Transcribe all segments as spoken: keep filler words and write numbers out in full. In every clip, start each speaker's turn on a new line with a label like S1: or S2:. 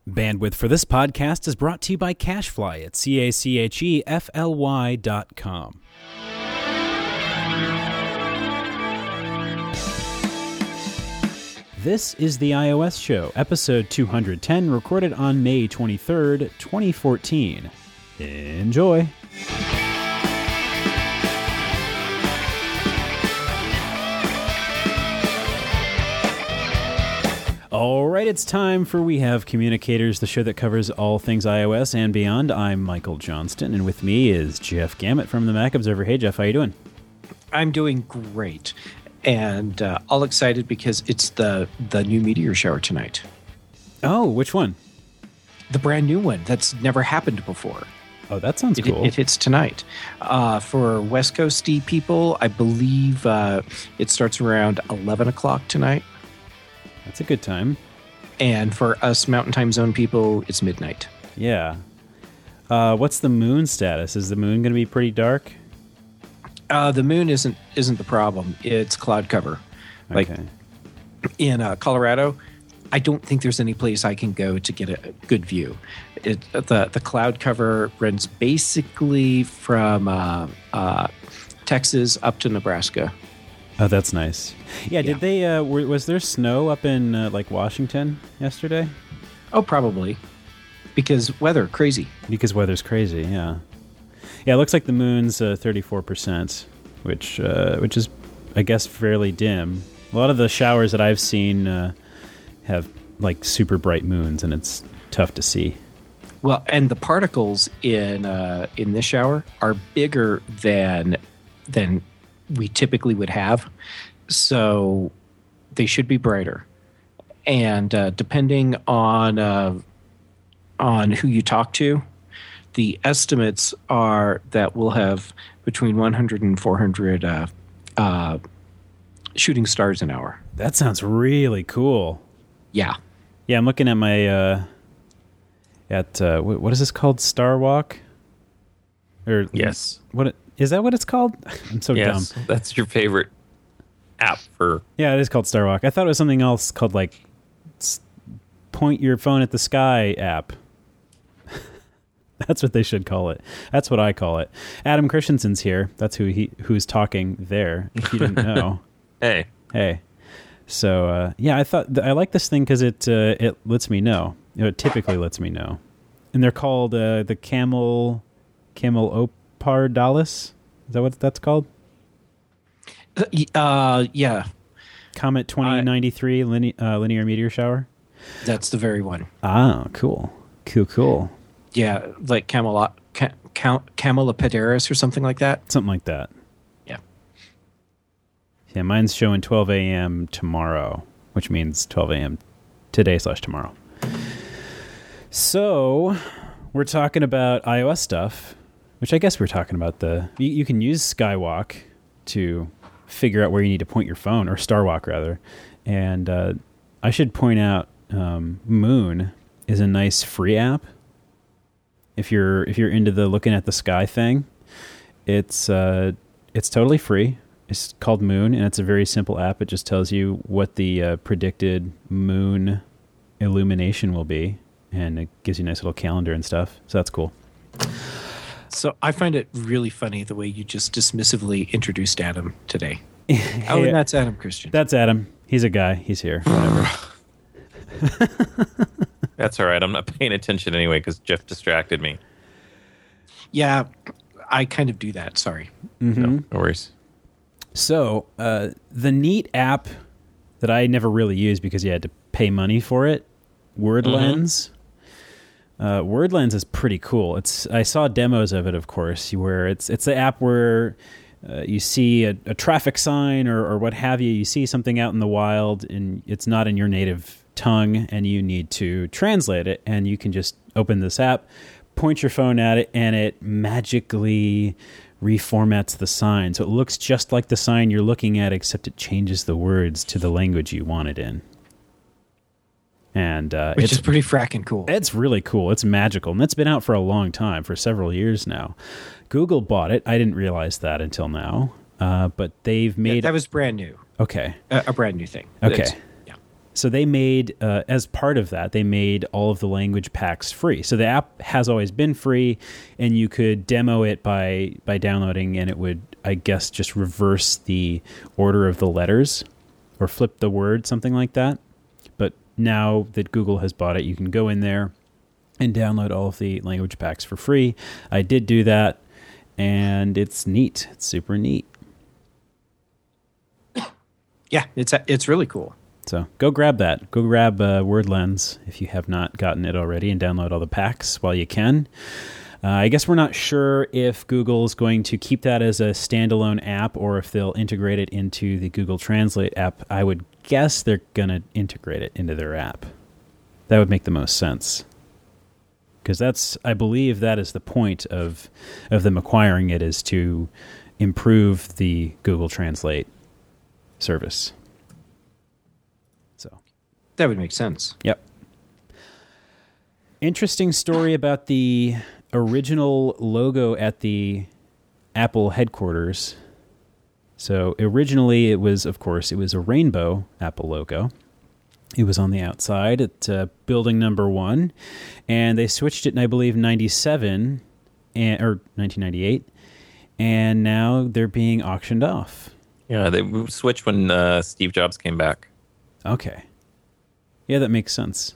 S1: Bandwidth for this podcast is brought to you by CacheFly at C A C H E F L Y dot com. This is the iOS Show, episode two hundred ten, recorded on May twenty-third, twenty fourteen. Enjoy! All right, it's time for We Have Communicators, the show that covers all things iOS and beyond. I'm Michael Johnston, and with me is Jeff Gamet from the Mac Observer. Hey, Jeff, how you doing?
S2: I'm doing great, and uh, all excited because it's the the new meteor shower tonight.
S1: Oh, which one?
S2: The brand new one that's never happened before.
S1: Oh, that sounds
S2: it,
S1: cool.
S2: It hits tonight. Uh, for West Coasty people, I believe uh, it starts around eleven o'clock tonight.
S1: That's a good time.
S2: And for us Mountain Time Zone people, it's midnight.
S1: Yeah. Uh, what's the moon status? Is the moon going to be pretty dark?
S2: Uh, the moon isn't isn't the problem. It's cloud cover. Like
S1: okay.
S2: in uh, Colorado, I don't think there's any place I can go to get a good view. It, the the cloud cover runs basically from uh, uh, Texas up to Nebraska.
S1: Oh, that's nice. Yeah, did
S2: Yeah.
S1: they? Uh, were, was there snow up in uh, like Washington yesterday?
S2: Oh, probably because weather crazy.
S1: Because weather's crazy. Yeah. Yeah, it looks like the moon's uh, thirty-four percent, which uh, which is, I guess, fairly dim. A lot of the showers that I've seen uh, have like super bright moons, and it's tough to see.
S2: Well, and the particles in uh, in this shower are bigger than than we typically would have, so they should be brighter. And uh, depending on uh, on who you talk to, the estimates are that we'll have between one hundred and four hundred uh, uh, shooting stars an hour.
S1: That sounds really cool.
S2: Yeah.
S1: Yeah, I'm looking at my uh, at uh, what, what is this called? Star Walk? Or
S3: Yes.
S1: What it, is that? What it's called? I'm so
S3: yes,
S1: dumb.
S3: that's your favorite app for.
S1: Yeah, it is called Star Walk. I thought it was something else called like s- Point Your Phone at the Sky app. That's what they should call it. That's what I call it. Adam Christensen's here. That's who he who's talking there. If you didn't know.
S3: Hey.
S1: Hey. So uh, yeah, I thought th- I like this thing because it uh, it lets me know. You know, it typically lets me know, and they're called uh, the Camel Camelopardalis. Is that what that's called?
S2: Uh, yeah,
S1: Comet twenty ninety-three line- uh, linear meteor shower.
S2: that's the very one.
S1: Ah, cool, cool, cool.
S2: Yeah, like Camelot, Ca- Cam- Camelopardalis or something like that.
S1: Something like that.
S2: Yeah.
S1: Yeah, mine's showing twelve a.m. tomorrow, which means twelve a.m. today slash tomorrow. So we're talking about iOS stuff, which I guess we're talking about the... You, you can use Skywalk to figure out where you need to point your phone, or Starwalk rather. And uh, I should point out um, Moon is a nice free app. If you're if you're into the looking at the sky thing, it's uh, it's totally free. It's called Moon, and it's a very simple app. It just tells you what the uh, predicted moon illumination will be, and it gives you a nice little calendar and stuff. So that's cool.
S2: So I find it really funny the way you just dismissively introduced Adam today.
S1: Hey,
S2: Oh, and that's Adam Christian.
S1: That's Adam. He's a guy. He's here. Whatever.
S3: That's all right. I'm not paying attention anyway because Jeff distracted me.
S2: Yeah, I kind of do that. Sorry.
S1: Mm-hmm.
S3: No, no worries.
S1: So uh, the neat app that I never really used because you had to pay money for it, WordLens. Mm-hmm. Uh, WordLens is pretty cool. It's I saw demos of it, of course, where it's it's the app where uh, you see a, a traffic sign or, or what have you. You see something out in the wild, and it's not in your native tongue, and you need to translate it. And you can just open this app, point your phone at it, and it magically reformats the sign. So it looks just like the sign you're looking at, except it changes the words to the language you want it in. And uh,
S2: Which
S1: it's
S2: is pretty fracking cool.
S1: It's really cool. It's magical. And it's been out for a long time, for several years now. Google bought it. I didn't realize that until now. Uh, but they've made...
S2: Yeah, that was brand new.
S1: Okay.
S2: A, a brand new thing.
S1: Okay.
S2: It's- yeah.
S1: So they made, uh, as part of that, they made all of the language packs free. So the app has always been free, and you could demo it by by downloading, and it would, I guess, just reverse the order of the letters or flip the word, something like that. But now that Google has bought it, you can go in there and download all of the language packs for free. I did do that, and it's neat. It's super neat.
S2: Yeah, it's it's really cool.
S1: So go grab that. Go grab uh, WordLens if you have not gotten it already, and download all the packs while you can. Uh, I guess we're not sure if Google's going to keep that as a standalone app or if they'll integrate it into the Google Translate app. I would guess they're going to integrate it into their app. That would make the most sense. Because that's, I believe that is the point of of them acquiring it, is to improve the Google Translate service. So
S2: that would make sense.
S1: Yep. Interesting story about the original logo at the Apple headquarters. So originally it was, of course, it was a rainbow Apple logo. It was on the outside at uh, building number one, and they switched it in, I believe, ninety-seven and, or nineteen ninety-eight, and now they're being auctioned off.
S3: Yeah, they switched when uh, Steve Jobs came back.
S1: Okay. Yeah, that makes sense.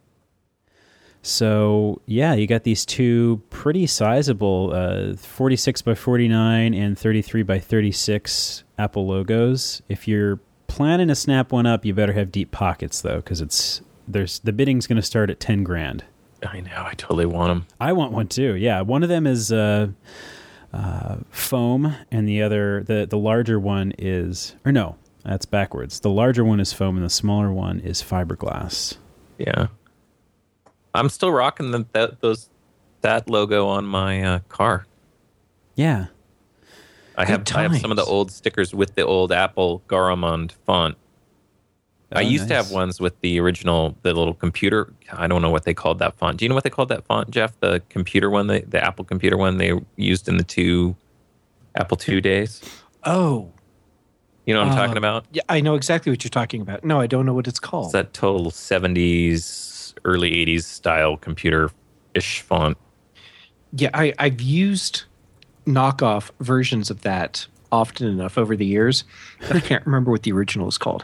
S1: So, yeah, you got these two pretty sizable uh, forty-six by forty-nine and thirty-three by thirty-six Apple logos. If you're planning to snap one up, you better have deep pockets, though, because it's there's the bidding's going to start at ten grand.
S3: I know, I totally want them.
S1: I want one too. Yeah, one of them is uh, uh, foam, and the other, the the larger one is, or no, that's backwards. The larger one is foam, and the smaller one is fiberglass.
S3: Yeah, I'm still rocking the, that those that logo on my uh, car.
S1: Yeah.
S3: I have I have some of the old stickers with the old Apple Garamond font. Oh, I used nice. to have ones with the original, the little computer. I don't know what they called that font. Do you know what they called that font, Jeff? The computer one, the, the Apple computer one they used in the two Apple two days?
S2: Oh.
S3: You know what I'm
S2: uh,
S3: talking about?
S2: Yeah, I know exactly what you're talking about. No, I don't know what it's called.
S3: It's that total seventies, early eighties style computer-ish font.
S2: Yeah, I, I've used knockoff versions of that often enough over the years that I can't remember what the original is called.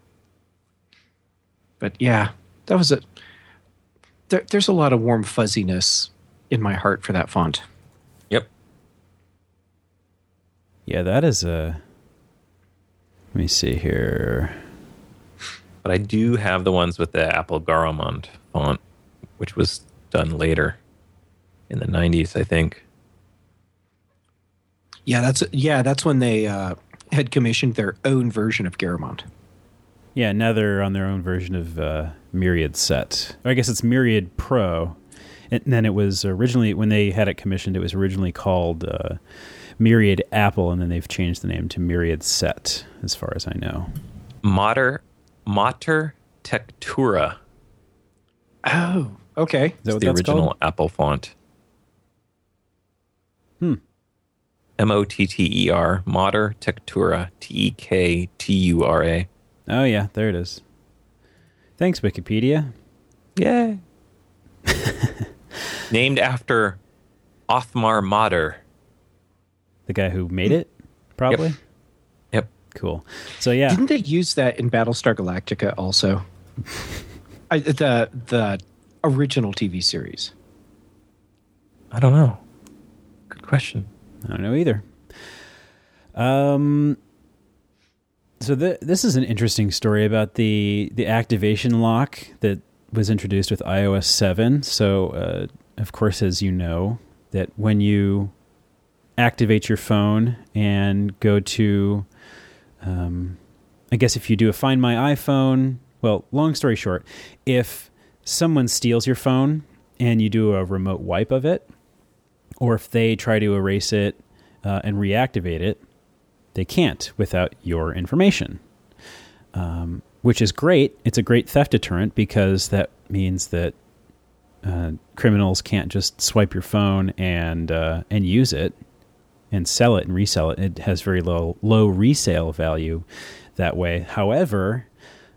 S2: But yeah, that was a there, there's a lot of warm fuzziness in my heart for that font.
S3: Yep.
S1: Yeah, that is a, let me see here.
S3: But I do have the ones with the Apple Garamond font, which was done later in the nineties, I think.
S2: Yeah, that's yeah, that's when they uh, had commissioned their own version of Garamond.
S1: Yeah, now they're on their own version of uh, Myriad Set. Or I guess it's Myriad Pro. And then it was originally, when they had it commissioned, it was originally called uh, Myriad Apple, and then they've changed the name to Myriad Set, as far as I know.
S3: Mater, Mater Textura.
S2: Oh, okay.
S1: Is that
S3: it's
S1: what
S3: the
S1: that's
S3: original
S1: called?
S3: Apple font.
S1: Hmm.
S3: M O T T E R, Mater Textura, T E K T U R A.
S1: Oh, yeah, there it is. Thanks, Wikipedia.
S3: Yay. Named after Othmar Mater.
S1: The guy who made it, probably?
S3: Yep. Yep.
S1: Cool. So, yeah.
S2: Didn't they use that in Battlestar Galactica also? I, the the original T V series.
S3: I don't know. Good question.
S1: I don't know either. Um, so the, this is an interesting story about the the activation lock that was introduced with i O S seven. So, uh, of course, as you know, that when you activate your phone and go to, um, I guess if you do a Find My iPhone, well, long story short, if someone steals your phone and you do a remote wipe of it, or if they try to erase it uh, and reactivate it, they can't without your information, um, which is great. It's a great theft deterrent because that means that uh, criminals can't just swipe your phone and uh, and use it and sell it and resell it. It has very low low resale value that way. However,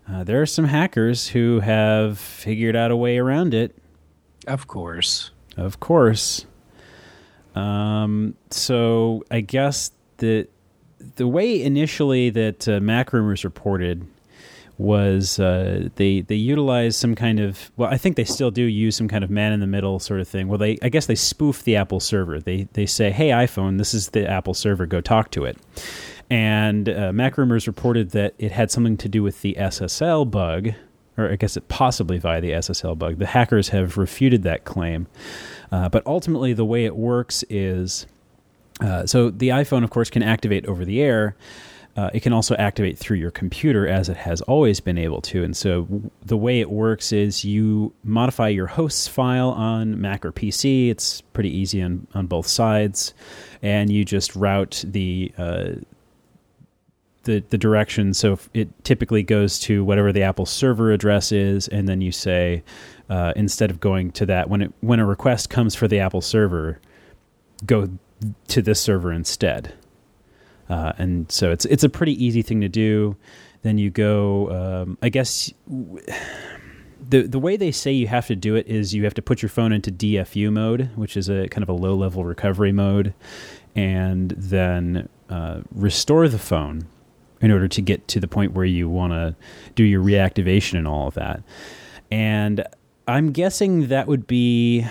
S1: uh, there are some hackers who have figured out a way around it.
S2: Of course.
S1: Of course. Um, so I guess the the way initially that uh, MacRumors reported was uh, they they utilized some kind of, well, I think they still do use some kind of man-in-the-middle sort of thing. Well, they I guess they spoof the Apple server. They they say, hey, iPhone, this is the Apple server. Go talk to it. And uh, MacRumors reported that it had something to do with the S S L bug, or I guess it possibly via the S S L bug. The hackers have refuted that claim. Uh, but ultimately, the way it works is, uh, so the iPhone, of course, can activate over the air. Uh, it can also activate through your computer, as it has always been able to. And so w- the way it works is you modify your host's file on Mac or P C. It's pretty easy on, on both sides. And you just route the uh, the the direction. So it typically goes to whatever the Apple server address is, and then you say, uh, instead of going to that, when it when a request comes for the Apple server, go to this server instead. Uh, and so it's it's a pretty easy thing to do. Then you go, um, I guess, the the way they say you have to do it is you have to put your phone into D F U mode, which is a kind of a low-level recovery mode, and then uh, restore the phone in order to get to the point where you want to do your reactivation and all of that. And I'm guessing that would be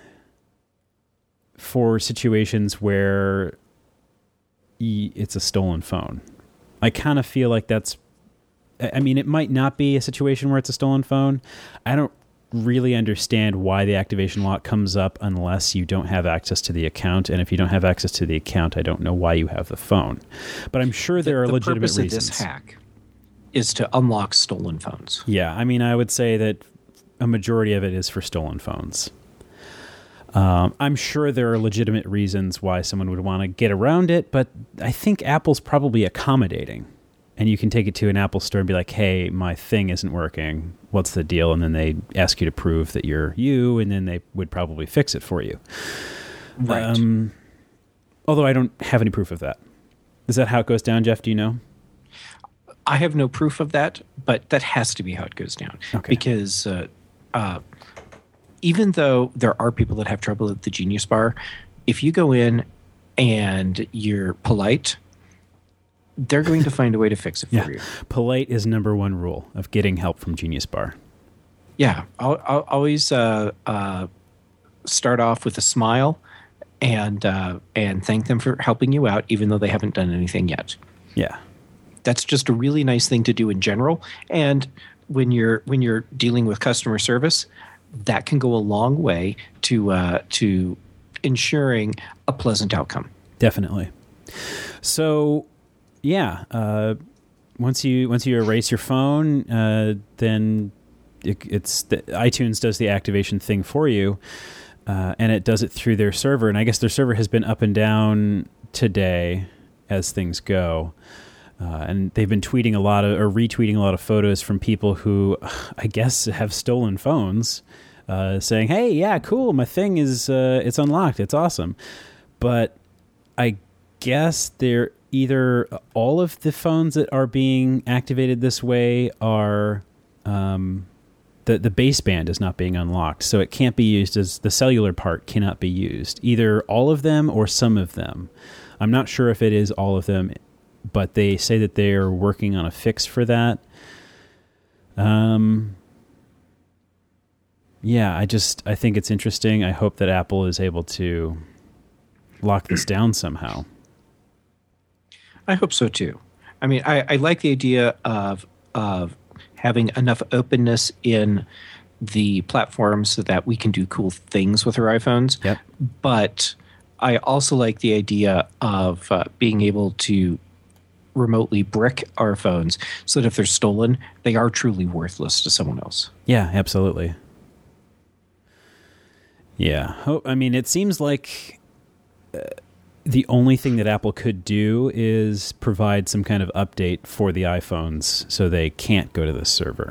S1: for situations where it's a stolen phone. I kind of feel like that's, I mean, it might not be a situation where it's a stolen phone. I don't really understand why the activation lock comes up unless you don't have access to the account. And if you don't have access to the account, I don't know why you have the phone. But I'm sure there
S2: the,
S1: are
S2: the
S1: legitimate
S2: reasons. The purpose
S1: reasons.
S2: of this hack is to unlock stolen phones.
S1: Yeah, I mean, I would say that a majority of it is for stolen phones. Um, I'm sure there are legitimate reasons why someone would want to get around it, but I think Apple's probably accommodating. And you can take it to an Apple store and be like, hey, my thing isn't working. What's the deal? And then they ask you to prove that you're you, and then they would probably fix it for you.
S2: Right.
S1: Um, although I don't have any proof of that. Is that how it goes down, Jeff? Do you know?
S2: I have no proof of that, but that has to be how it goes down.
S1: Okay.
S2: Because uh, uh, even though there are people that have trouble at the Genius Bar, if you go in and you're polite, they're going to find a way to fix it for
S1: yeah.
S2: you.
S1: Polite is number one rule of getting help from Genius Bar.
S2: Yeah. I'll, I'll always uh, uh, start off with a smile and uh, and thank them for helping you out, even though they haven't done anything yet.
S1: Yeah.
S2: That's just a really nice thing to do in general. And when you're when you're dealing with customer service, that can go a long way to uh, to ensuring a pleasant outcome.
S1: Definitely. So, yeah, uh, once you once you erase your phone, uh, then it, it's the, iTunes does the activation thing for you, uh, and it does it through their server. And I guess their server has been up and down today as things go. Uh, and they've been tweeting a lot of, or retweeting a lot of photos from people who, I guess, have stolen phones, uh, saying, "Hey, yeah, cool, my thing is, uh, it's unlocked, it's awesome." But I guess they're either all of the phones that are being activated this way are, um, the the baseband is not being unlocked, so it can't be used as the cellular part cannot be used. Either all of them or some of them. I'm not sure if it is all of them. But they say that they are working on a fix for that. Um, yeah, I just I think it's interesting. I hope that Apple is able to lock this down somehow.
S2: I hope so too. I mean, I, I like the idea of of having enough openness in the platform so that we can do cool things with our iPhones.
S1: Yep.
S2: But I also like the idea of uh, being able to remotely brick our phones so that if they're stolen, they are truly worthless to someone else.
S1: Yeah, absolutely. Yeah. I mean, it seems like uh, the only thing that Apple could do is provide some kind of update for the iPhones so they can't go to this server.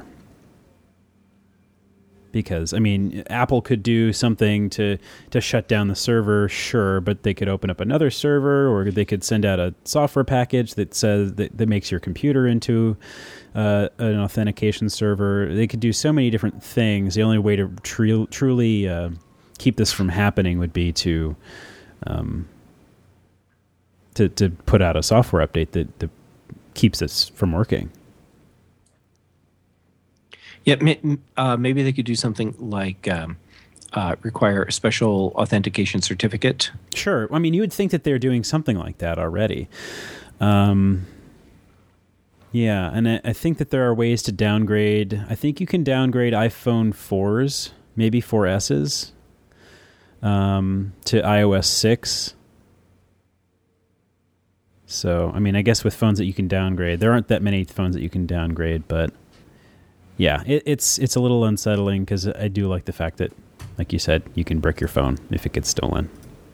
S1: Because, I mean, Apple could do something to, to shut down the server, sure, but they could open up another server, or they could send out a software package that says that, that makes your computer into uh, an authentication server. They could do so many different things. The only way to tr- truly uh, keep this from happening would be to, um, to to put out a software update that, that keeps this from working.
S2: Yeah, uh, maybe they could do something like um, uh, require a special authentication certificate.
S1: Sure. I mean, you would think that they're doing something like that already. Um, yeah, and I, I think that there are ways to downgrade. I think you can downgrade iPhone fours, maybe four S's, um, to iOS six. So, I mean, I guess with phones that you can downgrade, there aren't that many phones that you can downgrade, but yeah, it, it's it's a little unsettling because I do like the fact that, like you said, you can brick your phone if it gets stolen.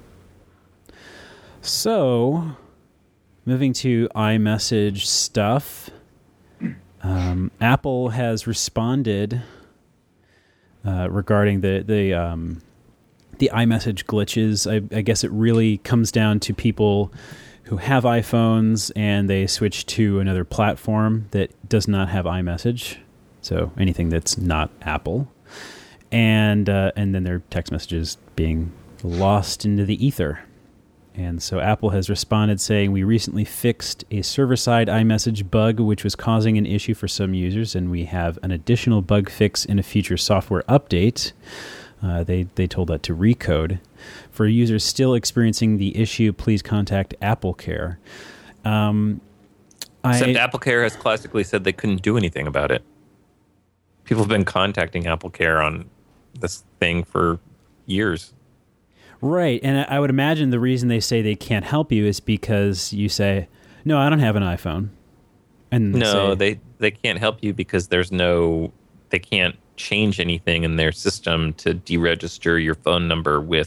S1: So, moving to iMessage stuff, um, Apple has responded uh, regarding the the um, the iMessage glitches. I, I guess it really comes down to people who have iPhones and they switch to another platform that does not have iMessage, so anything that's not Apple, and uh, and then their text messages being lost into the ether. And so Apple has responded saying, we recently fixed a server-side iMessage bug which was causing an issue for some users, and we have an additional bug fix in a future software update. Uh, they, they told that to Recode. For users still experiencing the issue, please contact AppleCare. Um,
S3: Except
S1: I,
S3: AppleCare has classically said they couldn't do anything about it. People have been contacting AppleCare on this thing for years.
S1: Right, and I would imagine the reason they say they can't help you is because you say, no, I don't have an iPhone. And
S3: no,
S1: say,
S3: they, they can't help you because there's no, they can't change anything in their system to deregister your phone number with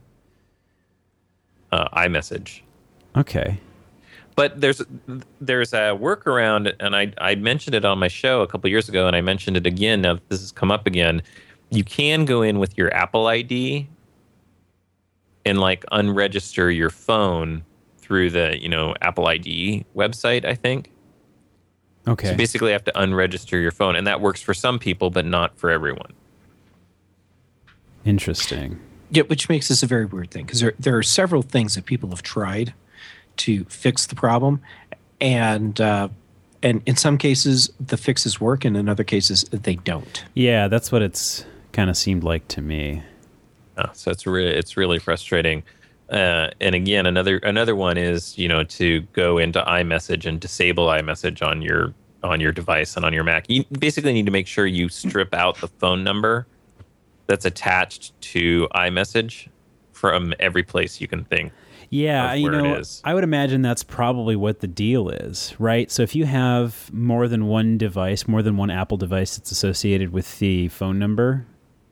S3: uh, iMessage.
S1: Okay.
S3: But there's there's a workaround, and I, I mentioned it on my show a couple years ago, and I mentioned it again now that this has come up again. You can go in with your Apple I D and like unregister your phone through the, you know, Apple I D website, I think.
S1: Okay.
S3: So basically you have to unregister your phone, and that works for some people, but not for everyone.
S1: Interesting.
S2: Yeah, which makes this a very weird thing, because there, there are several things that people have tried to fix the problem, and uh, and in some cases the fixes work, and in other cases they don't.
S1: Yeah, that's what it's kind of seemed like to me.
S3: Oh, so it's really it's really frustrating. Uh, and again, another another one is, you know, to go into iMessage and disable iMessage on your on your device and on your Mac. You basically need to make sure you strip out the phone number that's attached to iMessage from every place you can think.
S1: Yeah, you know, I would imagine that's probably what the deal is, right? So if you have more than one device, more than one Apple device that's associated with the phone number,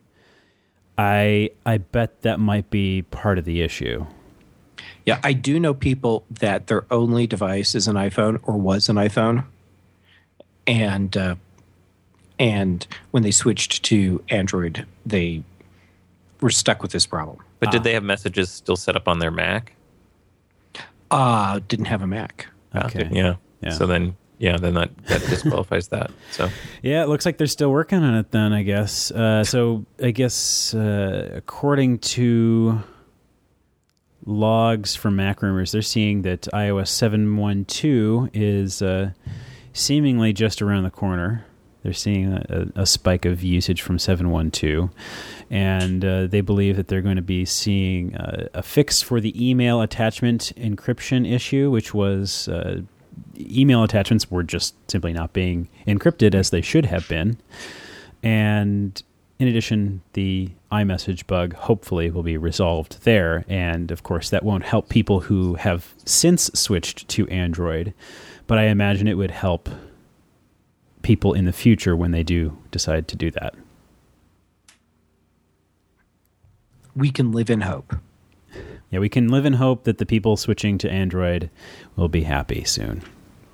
S1: I I bet that might be part of the issue.
S2: Yeah, I do know people that their only device is an iPhone or was an iPhone, and uh, and when they switched to Android, they were stuck with this problem.
S3: But did
S2: uh,
S3: they have messages still set up on their Mac?
S2: Uh, didn't have a Mac.
S1: Okay.
S3: Yeah.
S1: Yeah.
S3: So then, yeah, then that, that disqualifies that. So
S1: yeah, it looks like they're still working on it then, I guess. Uh, so I guess uh, according to logs from Mac Rumors, they're seeing that i O S seven one two is uh, seemingly just around the corner. They're seeing a, a spike of usage from seven one two, and uh, they believe that they're going to be seeing uh, a fix for the email attachment encryption issue, which was uh, email attachments were just simply not being encrypted as they should have been. And in addition, the iMessage bug hopefully will be resolved there. And of course, that won't help people who have since switched to Android, but I imagine it would help people in the future when they do decide to do that.
S2: We can live in hope.
S1: Yeah, we can live in hope that the people switching to Android will be happy soon.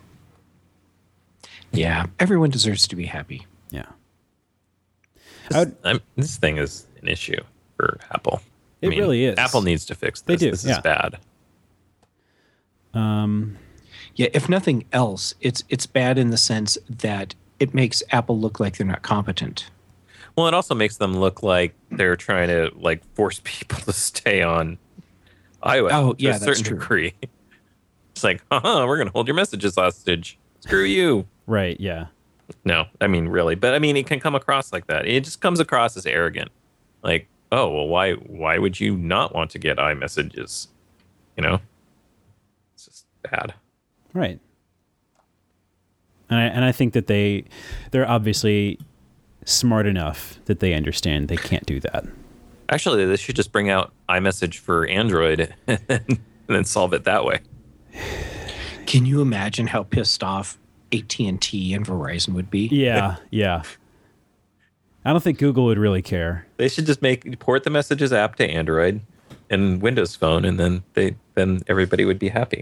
S2: Yeah, everyone deserves to be happy.
S1: Yeah.
S3: this,
S1: would,
S3: I'm, this thing is an issue for Apple.
S1: It
S3: I mean,
S1: really is.
S3: Apple needs to fix
S1: They
S3: this.
S1: do,
S3: This
S1: yeah.
S3: is bad.
S1: Um,
S2: Yeah, if nothing else, it's it's bad in the sense that it makes Apple look like they're not competent.
S3: Well, it also makes them look like they're trying to like force people to stay on iOS
S2: oh,
S3: to
S2: yeah,
S3: a certain degree. It's like, uh-huh, we're going to hold your messages hostage. Screw you.
S1: Right, yeah.
S3: No, I mean, really. But, I mean, it can come across like that. It just comes across as arrogant. Like, oh, well, why why would you not want to get iMessages? You know? It's just bad.
S1: Right. And I, and I think that they, they're obviously smart enough that they understand they can't do that.
S3: Actually, they should just bring out iMessage for Android and then, and then solve it that way.
S2: Can you imagine how pissed off A T and T and Verizon would be?
S1: Yeah, yeah. I don't think Google would really care.
S3: They should just make port the Messages app to Android and Windows Phone, and then they then everybody would be happy.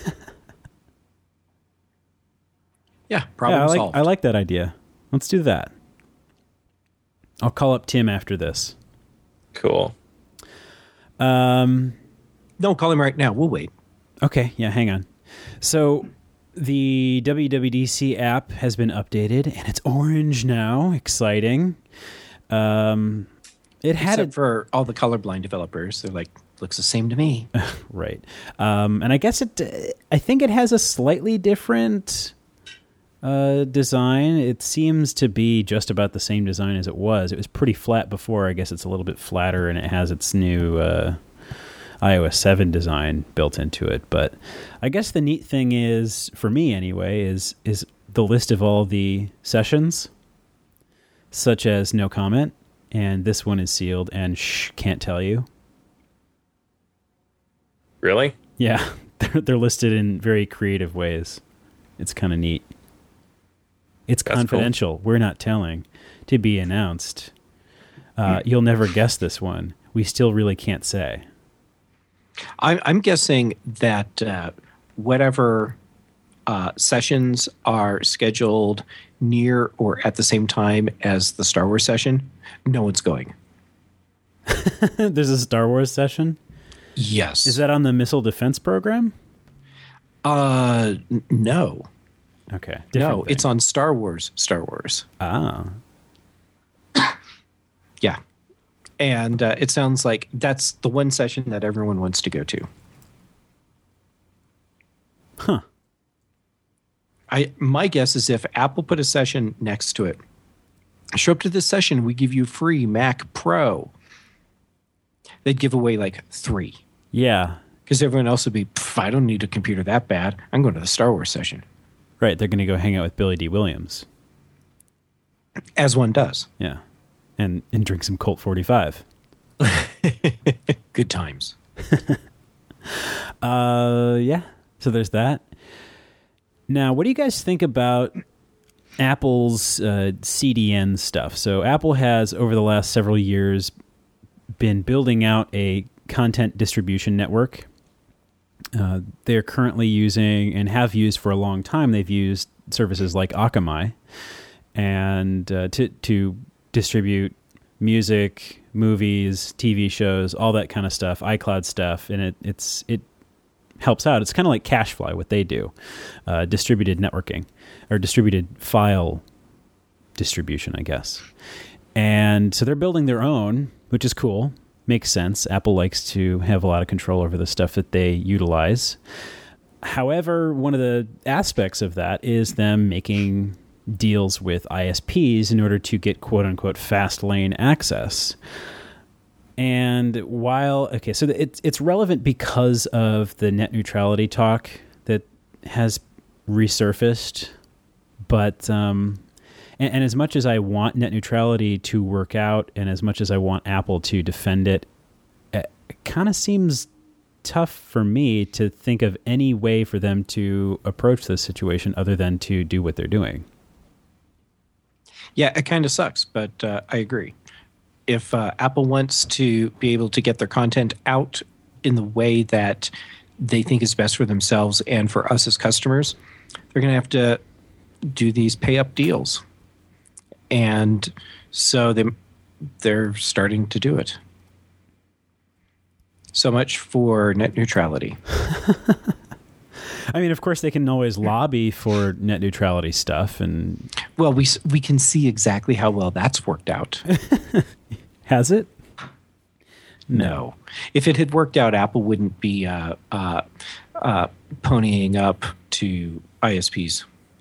S2: Yeah, problem
S1: yeah, I like,
S2: solved.
S1: I like that idea. Let's do that. I'll call up Tim after this.
S3: Cool.
S1: Um,
S2: no, call him right now. We'll wait.
S1: Okay, yeah, hang on. So the W W D C app has been updated, and it's orange now. Exciting. Um, it had
S2: Except
S1: a,
S2: for all the colorblind developers. They're like, looks the same to me.
S1: Right. Um, and I guess it, I think it has a slightly different uh, design. It seems to be just about the same design as it was. It was pretty flat before. I guess it's a little bit flatter, and it has its new uh, i O S seven design built into it. But I guess the neat thing is, for me anyway, is is the list of all the sessions, such as no comment, and this one is sealed and shh, can't tell you.
S3: Really?
S1: Yeah, they're, they're listed in very creative ways. It's kind of neat. It's
S3: That's
S1: confidential. Cool. We're not telling. To be announced. Uh, you'll never guess this one. We still really can't say.
S2: I'm, I'm guessing that uh, whatever uh, sessions are scheduled near or at the same time as the Star Wars session, no one's going.
S1: There's a Star Wars session?
S2: Yes.
S1: Is that on the Missile Defense Program?
S2: Uh, n- no.
S1: Okay.
S2: No,
S1: thing.
S2: it's on Star Wars. Star Wars.
S1: Ah.
S2: Yeah. And uh, it sounds like that's the one session that everyone wants to go to.
S1: Huh.
S2: I my guess is if Apple put a session next to it, show up to this session, we give you free Mac Pro. They'd give away like three.
S1: Yeah.
S2: Because everyone else would be, I don't need a computer that bad. I'm going to the Star Wars session.
S1: Right. They're going to go hang out with Billy D. Williams.
S2: As one does.
S1: Yeah. And and drink some Colt forty-five.
S2: Good times.
S1: uh, yeah. So there's that. Now, what do you guys think about Apple's uh, C D N stuff? So Apple has, over the last several years, been building out a content distribution network. Uh, they're currently using, and have used for a long time, they've used services like Akamai and uh, to to distribute music, movies, T V shows, all that kind of stuff, iCloud stuff, and it it's it helps out. It's kind of like CacheFly, what they do, uh, distributed networking or distributed file distribution, I guess. And so they're building their own, which is cool. Makes sense. Apple likes to have a lot of control over the stuff that they utilize. However, one of the aspects of that is them making deals with I S Ps in order to get quote-unquote fast lane access. And while, okay, so it's it's relevant because of the net neutrality talk that has resurfaced, but um, and, and as much as I want net neutrality to work out, and as much as I want Apple to defend it, it kind of seems tough for me to think of any way for them to approach this situation other than to do what they're doing.
S2: Yeah, it kind of sucks, but uh, I agree. If uh, Apple wants to be able to get their content out in the way that they think is best for themselves and for us as customers, they're going to have to do these pay-up deals. And so they, they're starting to do it. So much for net neutrality.
S1: I mean, of course, they can always lobby for net neutrality stuff, and
S2: well, we we can see exactly how well that's worked out.
S1: Has it?
S2: No. If it had worked out, Apple wouldn't be uh, uh, uh, ponying up to I S Ps.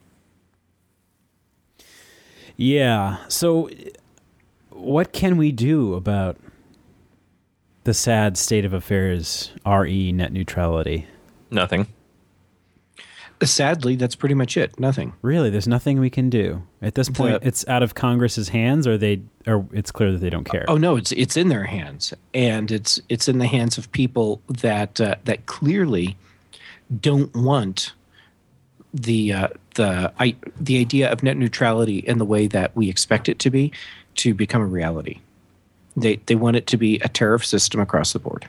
S1: Yeah. So, what can we do about the sad state of affairs, R E net neutrality?
S3: Nothing.
S2: Sadly, that's pretty much it. Nothing.
S1: Really, there's nothing we can do at this point. The, it's out of Congress's hands, or they, or it's clear that they don't care.
S2: Oh no, it's it's in their hands, and it's it's in the hands of people that uh, that clearly don't want the uh, the I, the idea of net neutrality in the way that we expect it to be to become a reality. They they want it to be a tariff system across the board.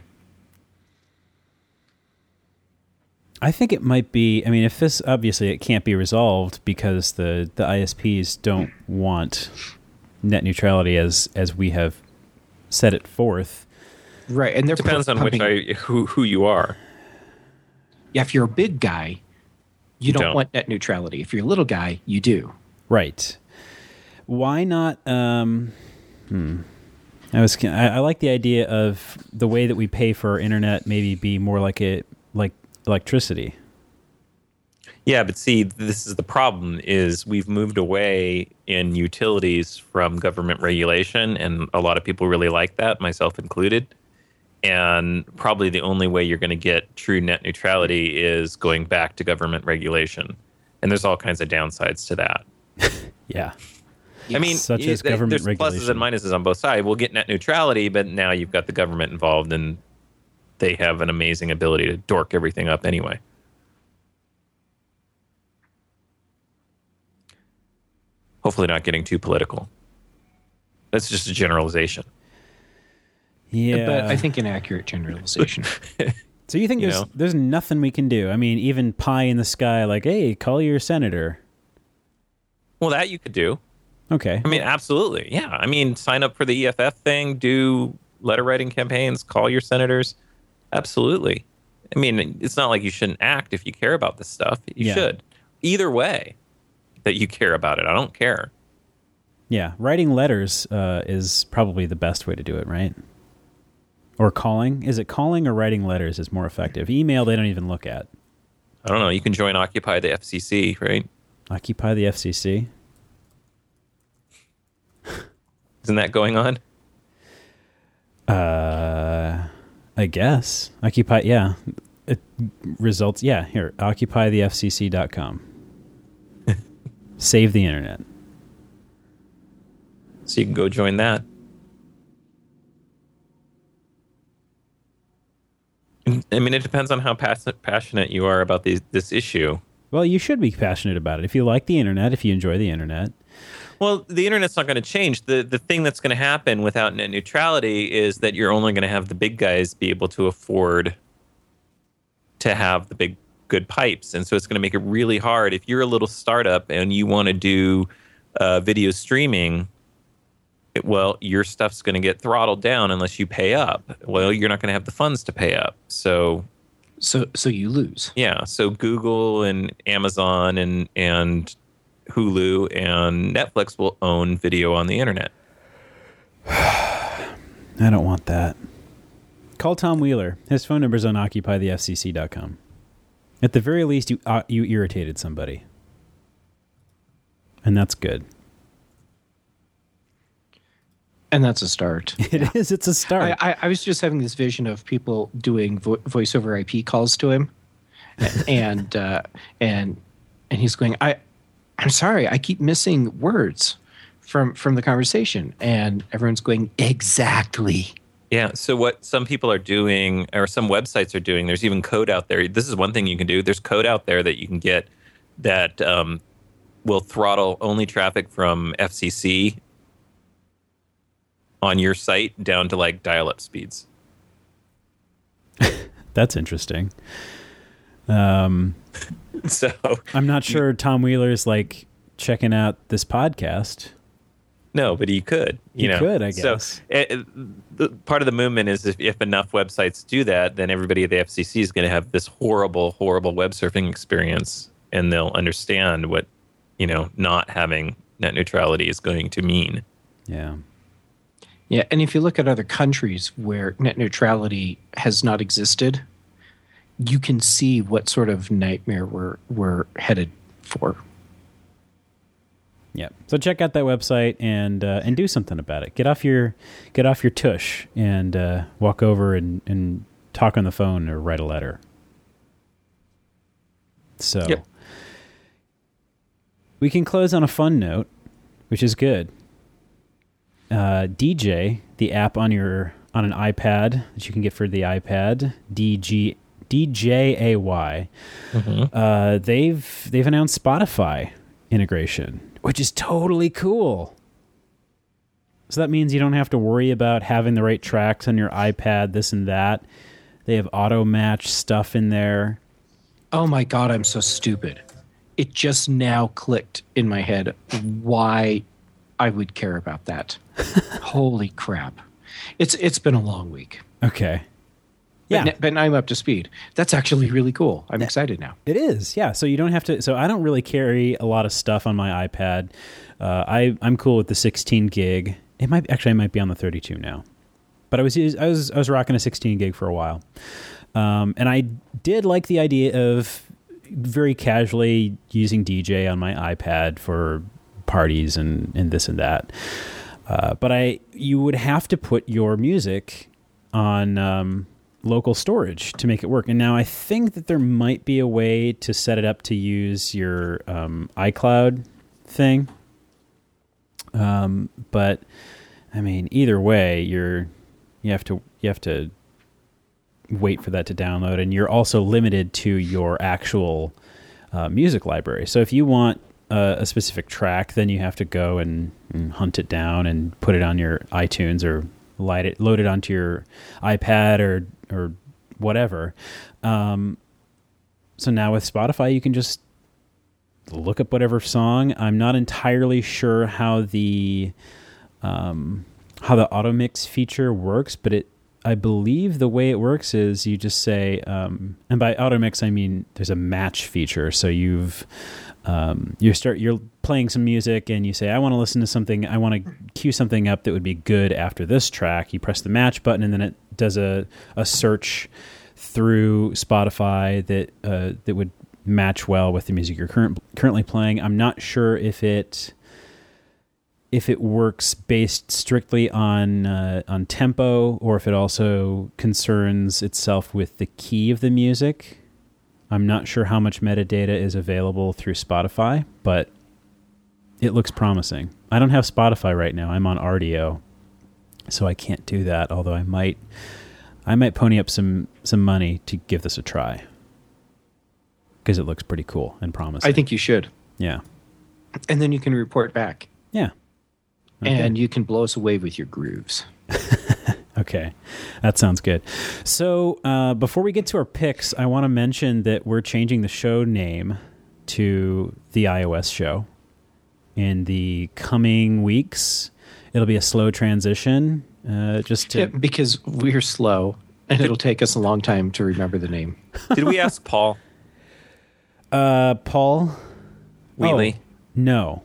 S1: I think it might be, I mean, if this, obviously it can't be resolved because the, the I S Ps don't want net neutrality as as we have set it forth.
S2: Right, and
S3: it depends on which I, who who you are.
S2: Yeah, if you're a big guy, you, you don't, don't want net neutrality. If you're a little guy, you do.
S1: Right. Why not, um, hmm. I was, I, I like the idea of the way that we pay for our internet maybe be more like a, like, electricity.
S3: Yeah, but see, this is the problem, is we've moved away in utilities from government regulation, and a lot of people really like that, myself included. And probably the only way you're going to get true net neutrality is going back to government regulation. And there's all kinds of downsides to that.
S1: Yeah.
S3: I mean,
S1: such as government
S3: there's
S1: regulation.
S3: Pluses and minuses on both sides. We'll get net neutrality, but now you've got the government involved, and they have an amazing ability to dork everything up anyway. Hopefully not getting too political. That's just a generalization.
S1: Yeah.
S2: But I think an accurate generalization.
S1: So you think you there's know? there's nothing we can do? I mean, even pie in the sky, like, hey, call your senator.
S3: Well, that you could do.
S1: Okay.
S3: I mean, absolutely. Yeah. I mean, sign up for the E F F thing, do letter writing campaigns, call your senators. Absolutely. I mean, it's not like you shouldn't act if you care about this stuff. You yeah. should. Either way that you care about it. I don't care.
S1: Yeah. Writing letters uh, is probably the best way to do it, right? Or calling. Is it calling or writing letters is more effective? Email, they don't even look at.
S3: I don't know. You can join Occupy the F C C, right?
S1: Occupy the F C C?
S3: Isn't that going on?
S1: Uh... I guess. Occupy, yeah. It results, yeah, here, occupy the f c c dot com. Save the internet.
S3: So you can go join that. I mean, it depends on how pass- passionate you are about these, this issue.
S1: Well, you should be passionate about it. If you like the internet, if you enjoy the internet.
S3: Well, the internet's not going to change. The the thing that's going to happen without net neutrality is that you're only going to have the big guys be able to afford to have the big, good pipes. And so it's going to make it really hard. If you're a little startup and you want to do uh, video streaming, it, well, your stuff's going to get throttled down unless you pay up. Well, you're not going to have the funds to pay up. So,
S2: so, so you lose.
S3: Yeah. So Google and Amazon and and Hulu and Netflix will own video on the internet.
S1: I don't want that. Call Tom Wheeler. His phone number's on occupy the f c c dot com. At the very least, you uh, you irritated somebody. And that's good.
S2: And that's a start.
S1: It yeah. is. It's a start.
S2: I, I, I was just having this vision of people doing vo- voice over I P calls to him. and uh, and and he's going, I... I'm sorry, I keep missing words from from the conversation. And everyone's going, exactly.
S3: Yeah, so what some people are doing, or some websites are doing, there's even code out there. This is one thing you can do. There's code out there that you can get that um, will throttle only traffic from F C C on your site down to like dial-up speeds.
S1: That's interesting. Um,
S3: so
S1: I'm not sure Tom Wheeler's like checking out this podcast.
S3: No, but you could. You,
S1: you
S3: know.
S1: could, I guess.
S3: So it, the, part of the movement is if, if enough websites do that, then everybody at the F C C is going to have this horrible, horrible web surfing experience, and they'll understand what, you know, not having net neutrality is going to mean.
S1: Yeah.
S2: Yeah, and if you look at other countries where net neutrality has not existed, you can see what sort of nightmare we're we're headed for.
S1: Yeah. So check out that website and uh, and do something about it. Get off your get off your tush and uh, walk over and, and talk on the phone or write a letter. So
S3: yep.
S1: We can close on a fun note, which is good. Uh, D J, the app on your on an iPad that you can get for the iPad, D G D J A Y. Mm-hmm. Uh, they've they've announced Spotify integration, which is totally cool. So that means you don't have to worry about having the right tracks on your iPad, this and that. They have auto match stuff in there.
S2: Oh my God, I'm so stupid. It just now clicked in my head why I would care about that. Holy crap. It's It's been a long week.
S1: Okay. Yeah.
S2: But, but I'm up to speed. That's actually really cool. I'm excited now.
S1: It is, yeah. So you don't have to. So I don't really carry a lot of stuff on my iPad. Uh, I I'm cool with the sixteen gig. It might actually I might be on the thirty-two now, but I was I was I was rocking a sixteen gig for a while, um, and I did like the idea of very casually using D J on my iPad for parties and and this and that. Uh, but I you would have to put your music on. Um, local storage to make it work. And now I think that there might be a way to set it up to use your um, iCloud thing. Um, but I mean, either way, you're you have to you have to wait for that to download, and you're also limited to your actual uh, music library. So if you want a, a specific track, then you have to go and, and hunt it down and put it on your iTunes or light it, load it onto your iPad or or whatever. Um, so now with Spotify, you can just look up whatever song. I'm not entirely sure how the um, how the auto mix feature works, but it I believe the way it works is you just say, um, and by auto mix I mean there's a match feature. So you've um, you start you're playing some music and you say, I want to listen to something. I want to cue something up that would be good after this track. You press the match button and then it does a, a search through Spotify that uh, that would match well with the music you're current, currently playing. I'm not sure if it if it works based strictly on uh, on tempo or if it also concerns itself with the key of the music. I'm not sure how much metadata is available through Spotify, but it looks promising. I don't have Spotify right now. I'm on Rdio, so I can't do that, although I might I might pony up some, some money to give this a try because it looks pretty cool and promising.
S2: I think you should.
S1: Yeah.
S2: And then you can report back.
S1: Yeah.
S2: Okay. And you can blow us away with your grooves.
S1: Okay. That sounds good. So uh, before we get to our picks, I want to mention that we're changing the show name to The iOS Show in the coming weeks. It'll be a slow transition. Uh, just to...
S2: yeah, because we're slow, and it'll take us a long time to remember the name.
S3: Did we ask Paul?
S1: Uh, Paul
S3: Wheatley?
S1: Oh, no.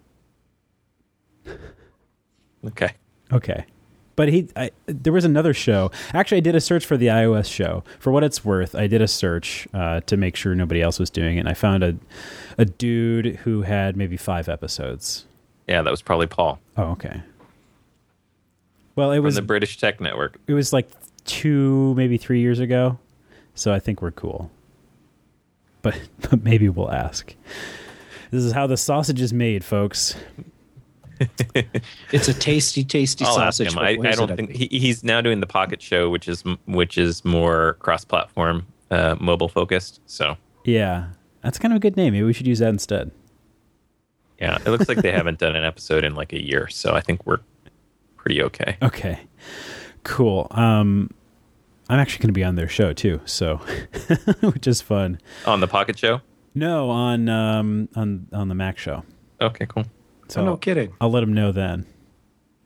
S3: Okay.
S1: Okay. But he, I, there was another show. Actually, I did a search for the iOS Show. For what it's worth, I did a search uh, to make sure nobody else was doing it. And I found a, a dude who had maybe five episodes.
S3: Yeah, that was probably Paul.
S1: Oh, okay. Well, it was
S3: from the British Tech Network.
S1: It was like two, maybe three years ago. So I think we're cool. But, but maybe we'll ask. This is how the sausage is made, folks.
S2: It's a tasty, tasty
S3: I'll
S2: sausage.
S3: Ask him. I, I don't think he, he's now doing the Pocket Show, which is which is more cross-platform, uh, mobile focused. So
S1: yeah, that's kind of a good name. Maybe we should use that instead.
S3: Yeah, it looks like they haven't done an episode in like a year, so I think we're pretty okay.
S1: Okay, cool. Um, I'm actually going to be on their show too, so which is fun.
S3: On the Pocket Show?
S1: No, on um, on on the Mac Show.
S3: Okay, cool.
S2: So oh, no kidding.
S1: I'll let them know then.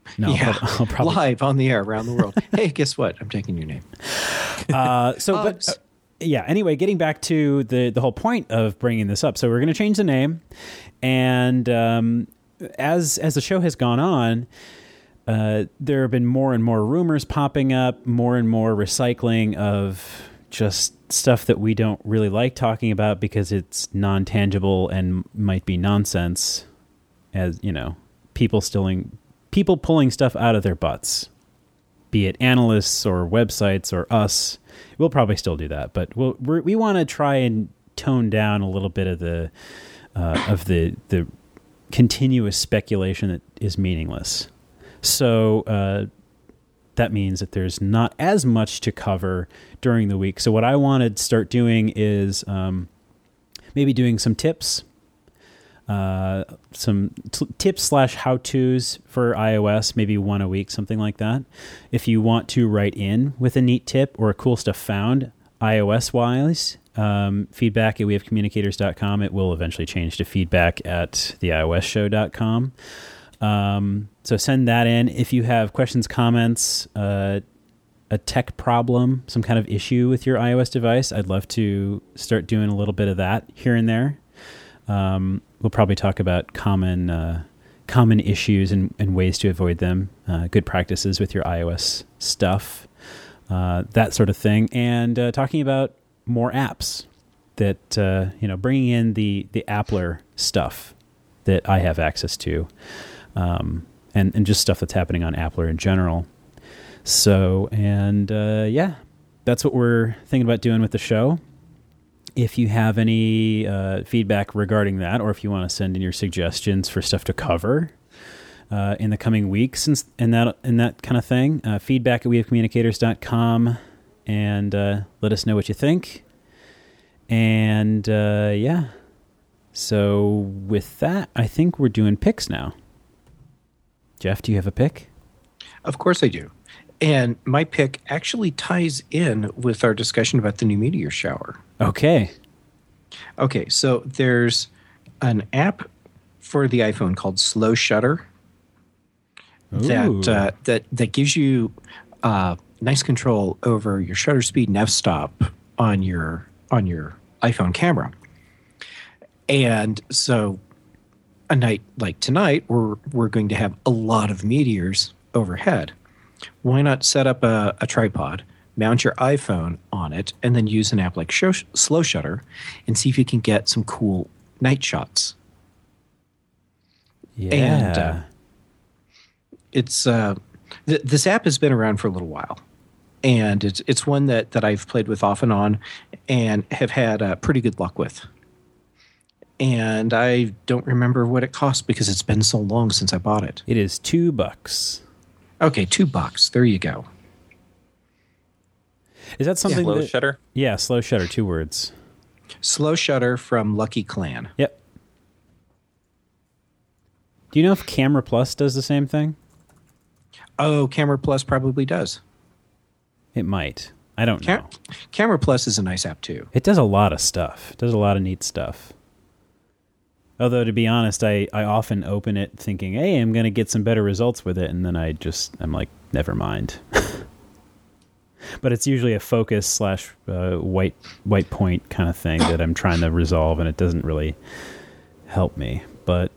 S1: No,
S2: yeah,
S1: I'll, I'll probably
S2: live on the air around the world. Hey, guess what? I'm taking your name.
S1: Uh, so, but uh, yeah. Anyway, getting back to the the whole point of bringing this up. So we're going to change the name, and um, as as the show has gone on, uh, there have been more and more rumors popping up, more and more recycling of just stuff that we don't really like talking about because it's non-tangible and might be nonsense. As you know, people stealing, people pulling stuff out of their butts, be it analysts or websites or us. We'll probably still do that, but we'll, we're, we want to try and tone down a little bit of the uh, of the the continuous speculation that is meaningless. So uh, that means that there's not as much to cover during the week. So what I want to start doing is um, maybe doing some tips. Uh, some t- tips slash how-tos for iOS, maybe one a week, something like that. If you want to write in with a neat tip or a cool stuff found iOS-wise, um, feedback at we have communicators dot com. It will eventually change to feedback at the iOS show dot com. Um, so send that in. If you have questions, comments, uh, a tech problem, some kind of issue with your iOS device, I'd love to start doing a little bit of that here and there. Um, we'll probably talk about common uh, common issues and, and ways to avoid them, uh, good practices with your iOS stuff, uh, that sort of thing, and uh, talking about more apps that, uh, you know, bringing in the, the Appler stuff that I have access to, um, and, and just stuff that's happening on Appler in general. So, and uh, yeah, that's what we're thinking about doing with the show. If you have any uh, feedback regarding that, or if you want to send in your suggestions for stuff to cover uh, in the coming weeks and, and that and that kind of thing, uh, feedback at we have communicators dot com, and uh, let us know what you think. And uh, yeah, so with that, I think we're doing picks now. Jeff, do you have a pick?
S2: Of course I do. And my pick actually ties in with our discussion about the new Meteor Shower.
S1: Okay.
S2: Okay, so there's an app for the iPhone called Slow Shutter that uh, that that gives you uh, nice control over your shutter speed and f-stop on your on your iPhone camera. And so a night like tonight, we're we're going to have a lot of meteors overhead. Why not set up a, a tripod, mount your iPhone on it, and then use an app like show, Slow Shutter and see if you can get some cool night shots.
S1: Yeah.
S2: And uh, it's uh, th- this app has been around for a little while. And it's it's one that, that I've played with off and on and have had uh, pretty good luck with. And I don't remember what it cost because it's been so long since I bought it.
S1: It is two bucks.
S2: Okay, two bucks. There you go.
S1: Is that something?
S3: Yeah. Slow
S1: that,
S3: Shutter?
S1: Yeah, Slow Shutter, two words.
S2: Slow Shutter from Lucky Clan.
S1: Yep. Do you know if Camera Plus does the same thing?
S2: Oh, Camera Plus probably does.
S1: It might. I don't
S2: Cam-
S1: know.
S2: Camera Plus is a nice app too.
S1: It does a lot of stuff. It does a lot of neat stuff. Although, to be honest, I, I often open it thinking, hey, I'm going to get some better results with it. And then I just, I'm like, never mind. But it's usually a focus slash uh, white white point kind of thing that I'm trying to resolve, and it doesn't really help me. But,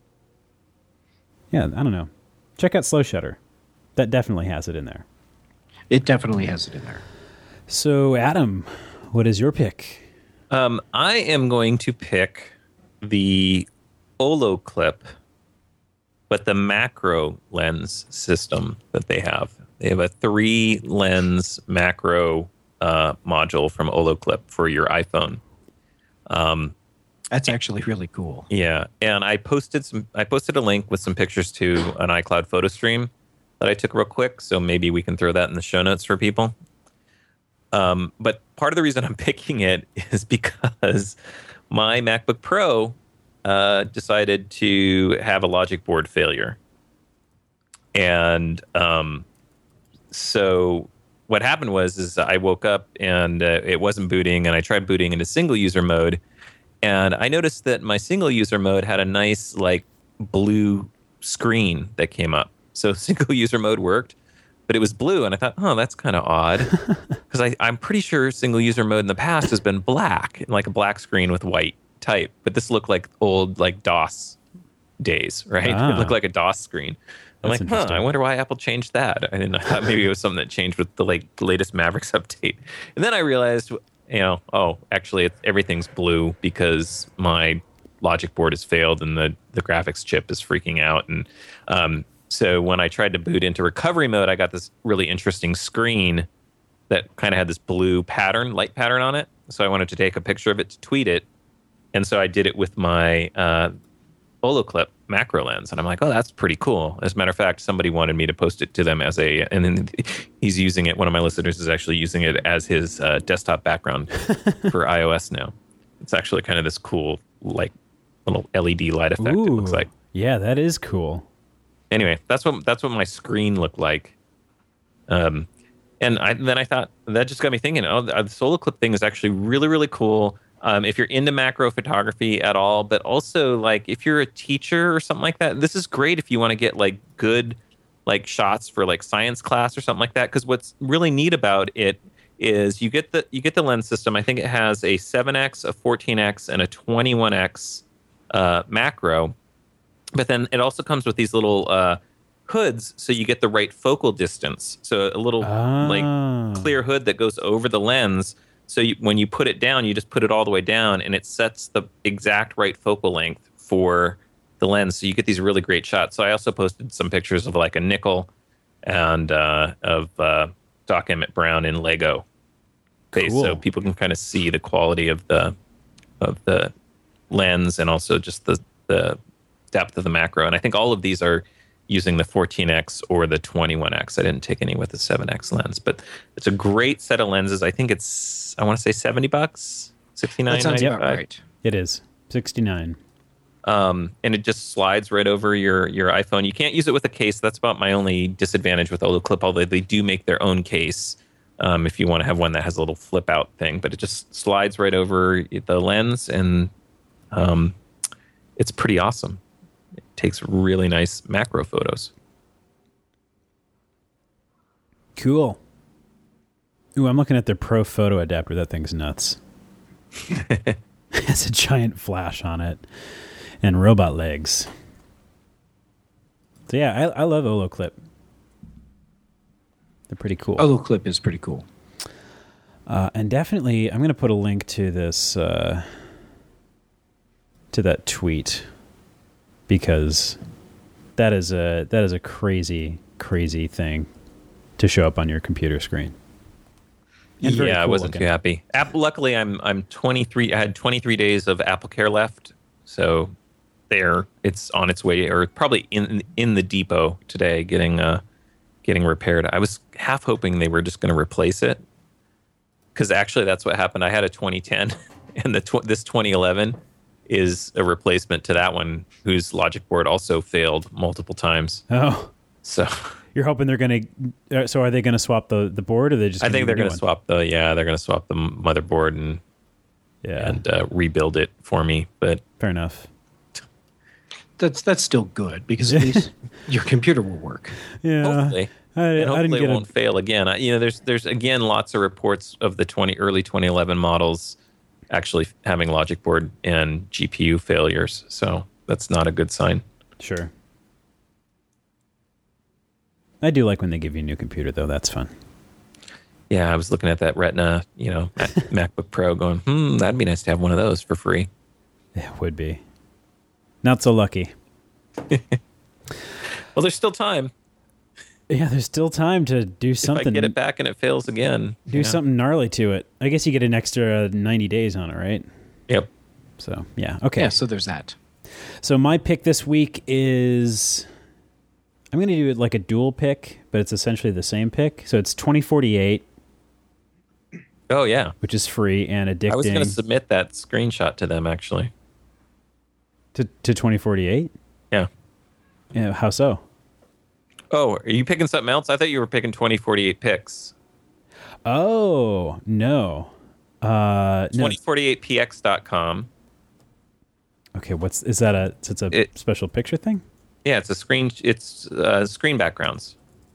S1: yeah, I don't know. Check out Slow Shutter. That definitely has it in there.
S2: It definitely has it in there.
S1: So, Adam, what is your pick?
S3: Um, I am going to pick the Olloclip, but the macro lens system that they have. They have a three lens macro uh, module from Olloclip for your iPhone. Um,
S2: That's actually really cool.
S3: Yeah, and I posted some. I posted a link with some pictures to an iCloud photo stream that I took real quick. So maybe we can throw that in the show notes for people. Um, but part of the reason I'm picking it is because my MacBook Pro uh, decided to have a logic board failure. And um, so what happened was is I woke up and uh, it wasn't booting, and I tried booting into single user mode. And I noticed that my single user mode had a nice like blue screen that came up. So single user mode worked, but it was blue. And I thought, oh, that's kind of odd. Because I'm pretty sure single user mode in the past has been black, like a black screen with white type. But this looked like old like DOS days, right? Ah. It looked like a DOS screen. I'm That's like, huh, I wonder why Apple changed that. I didn't. I thought maybe it was something that changed with the like latest Mavericks update. And then I realized, you know, oh, actually, it's, everything's blue because my logic board has failed and the, the graphics chip is freaking out. And um, so when I tried to boot into recovery mode, I got this really interesting screen that kind of had this blue pattern, light pattern on it. So I wanted to take a picture of it to tweet it. And so I did it with my uh, Olloclip macro lens, and I'm like, oh, that's pretty cool. As a matter of fact, somebody wanted me to post it to them as a, and then he's using it. One of my listeners is actually using it as his uh, desktop background for iOS now. It's actually kind of this cool, like, little L E D light effect. Ooh, it looks like.
S1: Yeah, that is cool.
S3: Anyway, that's what that's what my screen looked like. Um, and I, then I thought that just got me thinking. Oh, the Olloclip thing is actually really, really cool. Um, if you're into macro photography at all, but also like if you're a teacher or something like that, this is great if you want to get like good like shots for like science class or something like that. Because what's really neat about it is you get the you get the lens system. I think it has a seven X, a fourteen X, and a twenty-one X uh, macro. But then it also comes with these little uh, hoods, so you get the right focal distance. So a little
S1: ah.
S3: like clear hood that goes over the lens. So you, when you put it down, you just put it all the way down, and it sets the exact right focal length for the lens. So you get these really great shots. So I also posted some pictures of like a nickel and uh, of uh, Doc Emmett Brown in Lego face, cool. So people can kind of see the quality of the of the lens and also just the the depth of the macro. And I think all of these are using the fourteen X or the twenty-one X. I didn't take any with the seven X lens, but it's a great set of lenses. I think it's, I want to say seventy bucks, sixty-nine.
S2: That sounds about right.
S1: It is sixty-nine.
S3: Um, and it just slides right over your, your iPhone. You can't use it with a case. That's about my only disadvantage with Olloclip, although they do make their own case um, if you want to have one that has a little flip out thing. But it just slides right over the lens, and um, it's pretty awesome. Takes really nice macro photos.
S1: Cool. Ooh, I'm looking at their Pro Photo adapter. That thing's nuts. It has a giant flash on it and robot legs. So yeah, I, I love Olloclip. They're pretty cool.
S2: Olloclip is pretty cool.
S1: Uh, and definitely, I'm going to put a link to this, uh, to that tweet. Because that is a that is a crazy, crazy thing to show up on your computer screen.
S3: And yeah, cool I wasn't looking. Too happy. Apple, luckily, I'm I'm twenty-three. I had twenty-three days of AppleCare left, so there it's on its way, or probably in in the depot today, getting uh getting repaired. I was half hoping they were just going to replace it, because actually that's what happened. I had a twenty ten, and the tw- this twenty eleven. Is a replacement to that one, whose logic board also failed multiple times.
S1: Oh,
S3: so
S1: you're hoping they're going to? So are they going to swap the, the board, or are they just?
S3: I think they're going to swap the. Yeah, they're going to swap the motherboard and
S1: yeah,
S3: and uh, rebuild it for me. But
S1: fair enough.
S2: That's that's still good, because at least your computer will work.
S1: Yeah,
S3: hopefully.
S1: I,
S3: and
S1: I
S3: hopefully
S1: didn't
S3: it
S1: get
S3: won't
S1: a...
S3: fail again. I, you know, there's there's again lots of reports of the twenty early twenty eleven models actually having logic board and G P U failures. So that's not a good sign.
S1: Sure. I do like when they give you a new computer, though. That's fun.
S3: Yeah, I was looking at that Retina, you know, MacBook Pro going, hmm, that'd be nice to have one of those for free.
S1: It would be. Not so lucky.
S3: Well, there's still time.
S1: Yeah, there's still time to do something.
S3: If I get it back and it fails again.
S1: Do yeah. something gnarly to it. I guess you get an extra ninety days on it, right?
S3: Yep.
S1: So, yeah. Okay.
S2: Yeah, so there's that.
S1: So my pick this week is... I'm going to do it like a dual pick, but it's essentially the same pick. So it's twenty forty-eight.
S3: Oh, yeah.
S1: Which is free and addicting. I
S3: was going to submit that screenshot to them, actually.
S1: To to twenty forty-eight?
S3: Yeah.
S1: Yeah. How so?
S3: Oh, are you picking something else? I thought you were picking twenty forty-eight picks.
S1: Oh, no. Uh,
S3: twenty forty-eight p x dot com.
S1: Okay, what's is that a it's a it, special picture thing?
S3: Yeah, it's a screen. It's uh, screen backgrounds.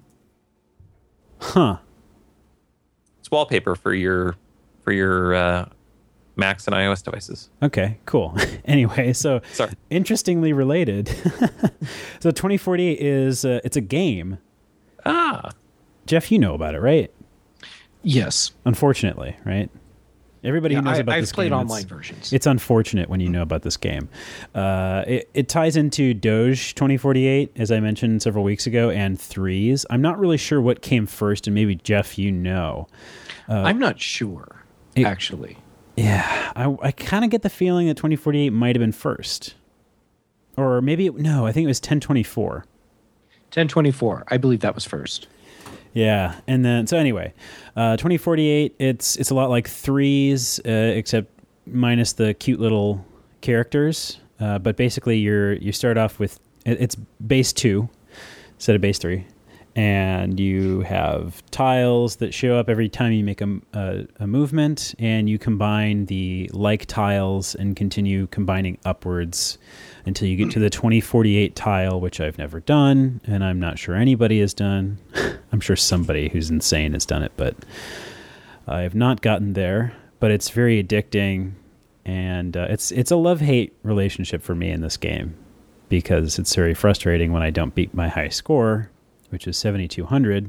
S1: Huh.
S3: It's wallpaper for your for your uh, Macs and iOS devices.
S1: Okay, cool. Anyway, so
S3: Sorry.
S1: Interestingly related. So twenty forty-eight is uh, it's a game.
S3: Ah,
S1: Jeff, you know about it, right?
S2: Yes.
S1: Unfortunately, right? Everybody
S2: yeah,
S1: who knows
S2: I,
S1: about
S2: I've
S1: this
S2: played
S1: game,
S2: online
S1: it's,
S2: versions.
S1: It's unfortunate when you know about this game. Uh, it, it ties into Doge twenty forty-eight, as I mentioned several weeks ago, and Threes. I'm not really sure what came first, and maybe Jeff, you know.
S2: Uh, I'm not sure, it, actually.
S1: Yeah, I, I kind of get the feeling that twenty forty-eight might have been first, or maybe it, no. I think it was ten twenty-four.
S2: ten twenty-four. I believe that was first.
S1: Yeah, and then so anyway, uh, twenty forty-eight. It's it's a lot like Threes, uh, except minus the cute little characters. Uh, but basically, you're you start off with it's base two instead of base three, and you have tiles that show up every time you make a, a, a movement, and you combine the like tiles and continue combining upwards until you get to the twenty forty-eight tile, which I've never done, and I'm not sure anybody has done. I'm sure somebody who's insane has done it, but I have not gotten there. But it's very addicting, and uh, it's it's a love-hate relationship for me in this game, because it's very frustrating when I don't beat my high score, which is seventy-two hundred.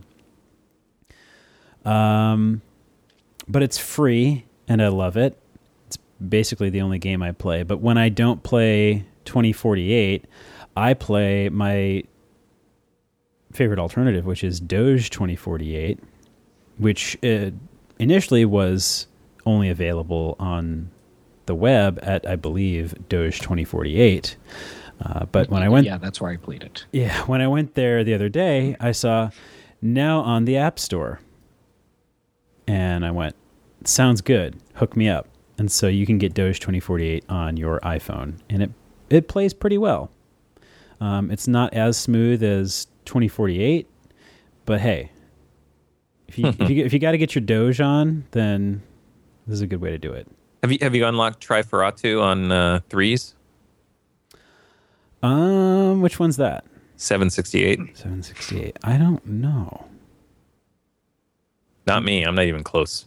S1: Um, but it's free, and I love it. It's basically the only game I play. But when I don't play twenty forty-eight, I play my favorite alternative, which is Doge twenty forty-eight, which uh, initially was only available on the web at, I believe, Doge twenty forty-eight. Uh, but when I went,
S2: yeah, that's where I played it.
S1: Yeah, when I went there the other day, I saw now on the App Store, and I went, sounds good, hook me up. And so you can get Doge twenty forty-eight on your iPhone, and it it plays pretty well. Um, it's not as smooth as twenty forty-eight, but hey, if you if you, if you got to get your Doge on, then this is a good way to do it.
S3: Have you have you unlocked Triferatu on uh, Threes?
S1: Um, which one's that?
S3: seven sixty-eight.
S1: seven sixty-eight. I don't know.
S3: Not me. I'm not even close.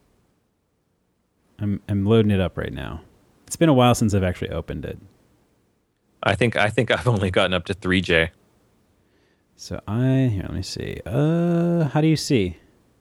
S1: I'm I'm loading it up right now. It's been a while since I've actually opened it.
S3: I think I think I've only gotten up to three J.
S1: So I here, let me see. Uh, how do you see?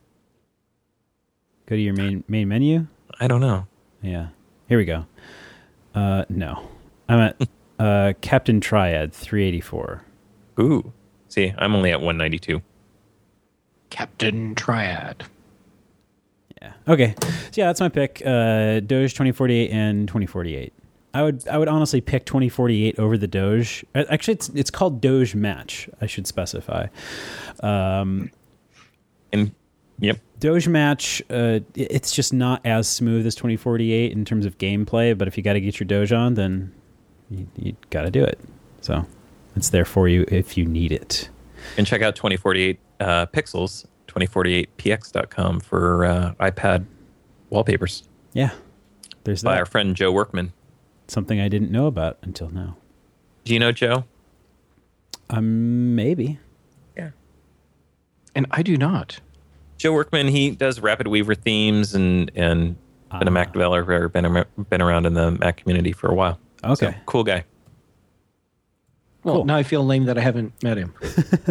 S1: Go to your main main menu.
S3: I don't know.
S1: Yeah, here we go. Uh, no, I'm at uh Captain Triad three eighty-four.
S3: Ooh, see, I'm only at one ninety-two.
S2: Captain Triad.
S1: Yeah. Okay. So yeah, that's my pick. Uh, Doge twenty forty-eight and twenty forty-eight. I would I would honestly pick twenty forty-eight over the Doge. Actually, it's it's called Doge Match. I should specify. Um,
S3: and yep,
S1: Doge Match. Uh, it's just not as smooth as twenty forty-eight in terms of gameplay. But if you got to get your Doge on, then you, you got to do it. So it's there for you if you need it.
S3: And check out twenty forty-eight uh, Pixels. twenty forty-eight p x dot com for uh, iPad wallpapers.
S1: Yeah, there's
S3: by
S1: that.
S3: our friend Joe Workman.
S1: Something I didn't know about until now.
S3: Do you know Joe?
S1: Um, maybe.
S3: Yeah.
S2: And I do not.
S3: Joe Workman, he does Rapid Weaver themes and and uh, been a Mac developer, been a, been around in the Mac community for a while.
S1: Okay,
S3: so, cool guy.
S2: Well,
S1: cool.
S2: Now I feel lame that I haven't met him.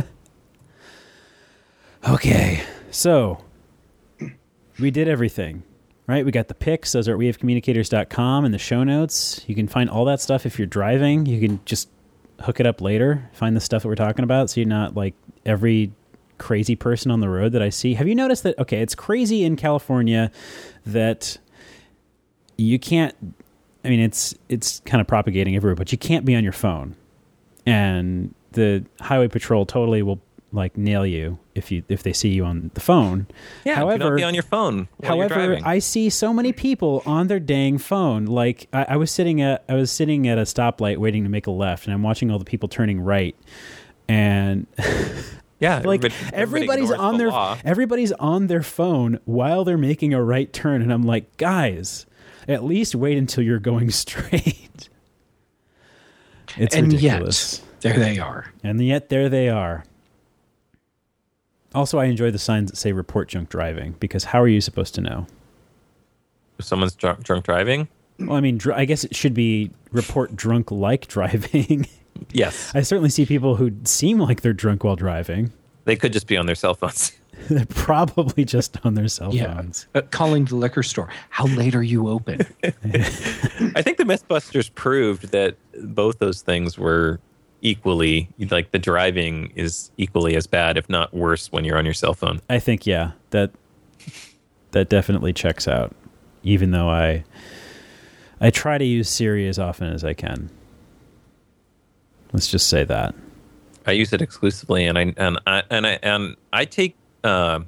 S1: Okay, so we did everything, right? We got the picks. Those are at we have communicators dot com in the show notes. You can find all that stuff if you're driving. You can just hook it up later, find the stuff that we're talking about, so you're not like every crazy person on the road that I see. Have you noticed that, okay, it's crazy in California that you can't, I mean, it's it's kind of propagating everywhere, but you can't be on your phone. And the highway patrol totally will like nail you if you if they see you on the phone.
S3: Yeah, however, do not be on your phone while
S1: however,
S3: you're driving.
S1: I see so many people on their dang phone. Like I, I was sitting at I was sitting at a stoplight waiting to make a left, and I'm watching all the people turning right, and
S3: yeah,
S1: like
S3: everybody,
S1: everybody's
S3: everybody
S1: on
S3: the
S1: their
S3: law.
S1: everybody's on their phone while they're making a right turn, and I'm like, guys, at least wait until you're going straight. It's
S2: and
S1: ridiculous.
S2: Yet, there they are.
S1: And yet there they are. Also, I enjoy the signs that say report drunk driving, because how are you supposed to know?
S3: If someone's drunk, drunk driving?
S1: Well, I mean, dr- I guess it should be report drunk like driving.
S3: Yes.
S1: I certainly see people who seem like they're drunk while driving.
S3: They could just be on their cell phones.
S1: They're probably just on their cell
S2: Yeah.
S1: phones.
S2: Uh, calling the liquor store. How late are you open?
S3: I think the Mythbusters proved that both those things were equally, like the driving is equally as bad, if not worse, when you're on your cell phone.
S1: I think, yeah, that that definitely checks out, even though I I try to use Siri as often as I can. Let's just say that.
S3: I use it exclusively, and I and I and I and I take uh,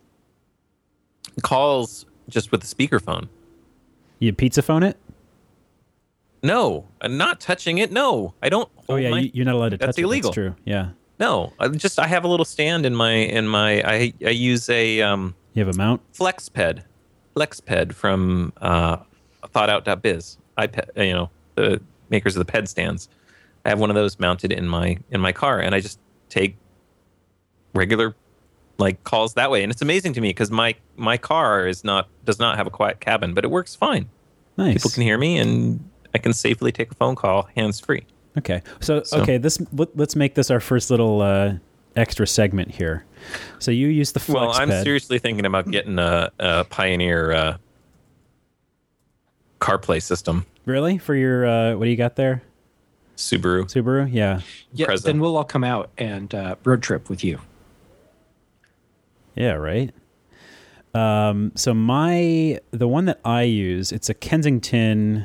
S3: calls just with the speakerphone.
S1: You pizza phone it?
S3: No, I'm not touching it. No, I don't.
S1: Oh yeah,
S3: my,
S1: you, you're not allowed to touch
S3: that's
S1: it.
S3: illegal.
S1: That's true. Yeah.
S3: No, I just I have a little stand in my in my I I use a um,
S1: You have a mount?
S3: FlexPed, FlexPed from uh, ThoughtOut.biz. iPad, you know, the makers of the ped stands. I have one of those mounted in my in my car, and I just take regular like calls that way. And it's amazing to me because my my car is not does not have a quiet cabin, but it works fine.
S1: Nice.
S3: People can hear me, and I can safely take a phone call hands free.
S1: Okay. So,
S3: So-
S1: okay, this let, let's make this our first little uh, extra segment here. So you use the FlexPed.
S3: Well, I'm seriously thinking about getting a, a Pioneer uh, CarPlay system.
S1: Really? For your uh, what do you got there?
S3: Subaru.
S1: Subaru? Yeah.
S2: Yeah,
S3: Present.
S2: then we'll all come out and uh, road trip with you.
S1: Yeah, right. Um, so my the one that I use, it's a Kensington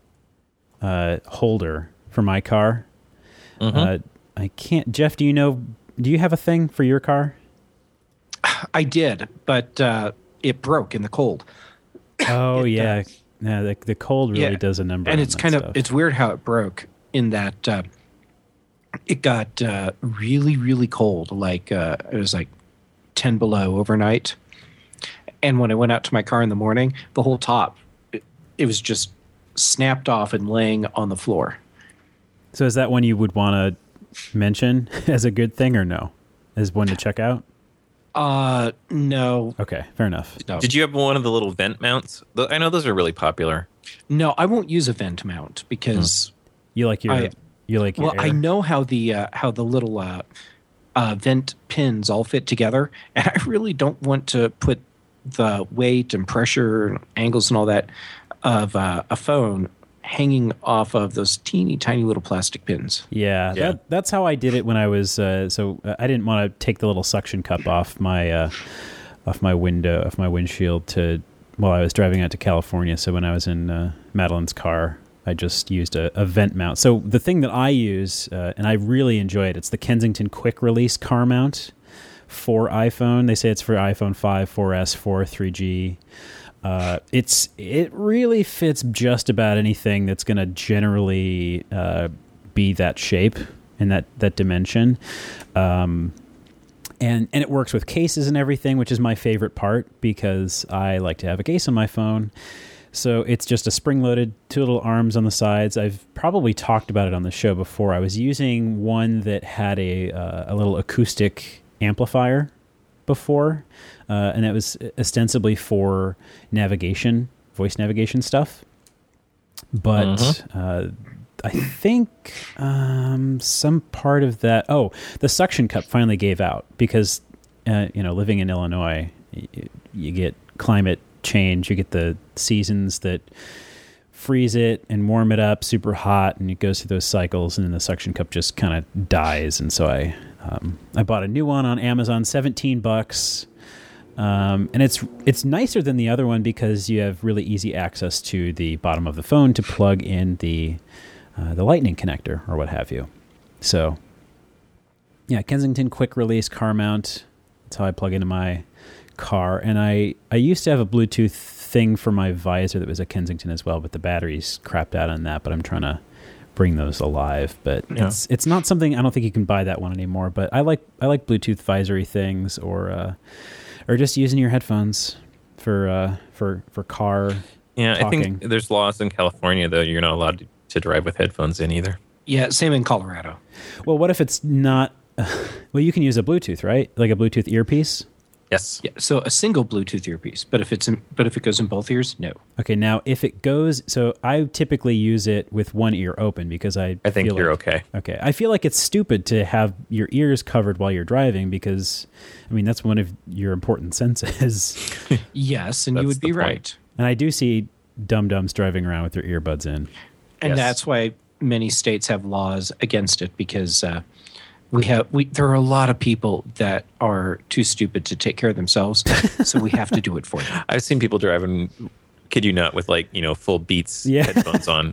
S1: uh, holder for my car.
S3: Mhm.
S1: Uh, I can't. Jeff, do you know? Do you have a thing for your car?
S2: I did, but uh, it broke in the cold.
S1: Oh
S2: It
S1: yeah,
S2: does.
S1: yeah. The, the cold really
S2: Yeah.
S1: does a number.
S2: And
S1: on
S2: it's
S1: that
S2: kind
S1: stuff.
S2: of it's weird how it broke in that uh, it got uh, really really cold. Like uh, it was like ten below overnight. And when I went out to my car in the morning, the whole top it, it was just snapped off and laying on the floor.
S1: So is that one you would want to mention as a good thing or no? As one to check out?
S2: Uh no,
S1: Okay, fair enough.
S2: no,
S3: Did you have one of the little vent mounts? Th- I know those are really popular.
S2: no. I won't use a vent mount because
S1: You like your
S2: I-
S1: you like your
S2: well, I
S1: air?
S2: know how the uh, how the little uh, uh, vent pins all fit together, and I really don't want to put the weight and pressure and angles and all that of uh, a phone hanging off of those teeny tiny little plastic pins.
S1: Yeah,
S3: Yeah.
S1: That, that's how I did it when I was. Uh, so uh, I didn't want to take the little suction cup off my uh, off my window, off my windshield to while I was driving out to California. So when I was in uh, Madeline's car, I just used a, a vent mount. So the thing that I use, uh, and I really enjoy it, it's the Kensington Quick Release car mount for iPhone. They say it's for iPhone five, four S, four, three G. Uh, it's it really fits just about anything that's going to generally uh, be that shape and that that dimension, um, and and it works with cases and everything, which is my favorite part because I like to have a case on my phone. So it's just a spring-loaded, two little arms on the sides. I've probably talked about it on the show before. I was using one that had a uh, a little acoustic amplifier before, uh, and that was ostensibly for navigation, voice navigation stuff. But
S3: Mhm.
S1: uh, I think um, some part of that, oh, the suction cup finally gave out because, uh, you know, living in Illinois, y- you get climate change, you get the seasons that freeze it and warm it up super hot, and it goes through those cycles, and then the suction cup just kind of dies. And so I um, I bought a new one on Amazon, seventeen bucks, um, and it's it's nicer than the other one because you have really easy access to the bottom of the phone to plug in the uh, the Lightning connector or what have you. So yeah, Kensington Quick Release car mount. That's how I plug into my car. And I, I used to have a Bluetooth thing for my visor that was a Kensington as well, but the batteries crapped out on that, but I'm trying to bring those alive. But
S3: Yeah.
S1: it's it's not something, I don't think you can buy that one anymore, but I like I like Bluetooth visory things or uh, or just using your headphones for uh, for for car
S3: Yeah,
S1: talking.
S3: I think there's laws in California though. You're not allowed to, to drive with headphones in either.
S2: Yeah, same in Colorado.
S1: Well, what if it's not? Well, you can use a Bluetooth, right? Like a Bluetooth earpiece.
S3: Yes.
S2: Yeah, so a single Bluetooth earpiece, but if it's in, but if it goes in both ears, no.
S1: Okay, now if it goes, so I typically use it with one ear open because I
S3: I think
S1: feel
S3: you're
S1: like,
S3: okay.
S1: Okay, I feel like it's stupid to have your ears covered while you're driving because, I mean, that's one of your important senses.
S2: Yes, and
S3: That's
S2: you would be
S3: the point.
S2: right.
S1: And I do see dum-dums driving around with their earbuds in.
S2: And
S3: Yes.
S2: that's why many states have laws against it because uh, we have we there are a lot of people that are too stupid to take care of themselves, so we have to do it for them.
S3: I've seen people driving, kid you not, with like, you know, full Beats
S1: Yeah.
S3: headphones on.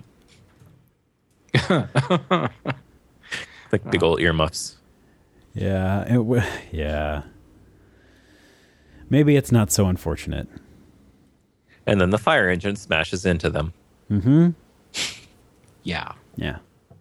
S3: Like big old earmuffs.
S1: Yeah, it w- yeah. Maybe it's not so unfortunate.
S3: And then the fire engine smashes into them.
S1: Mm-hmm.
S2: Yeah.
S1: Yeah.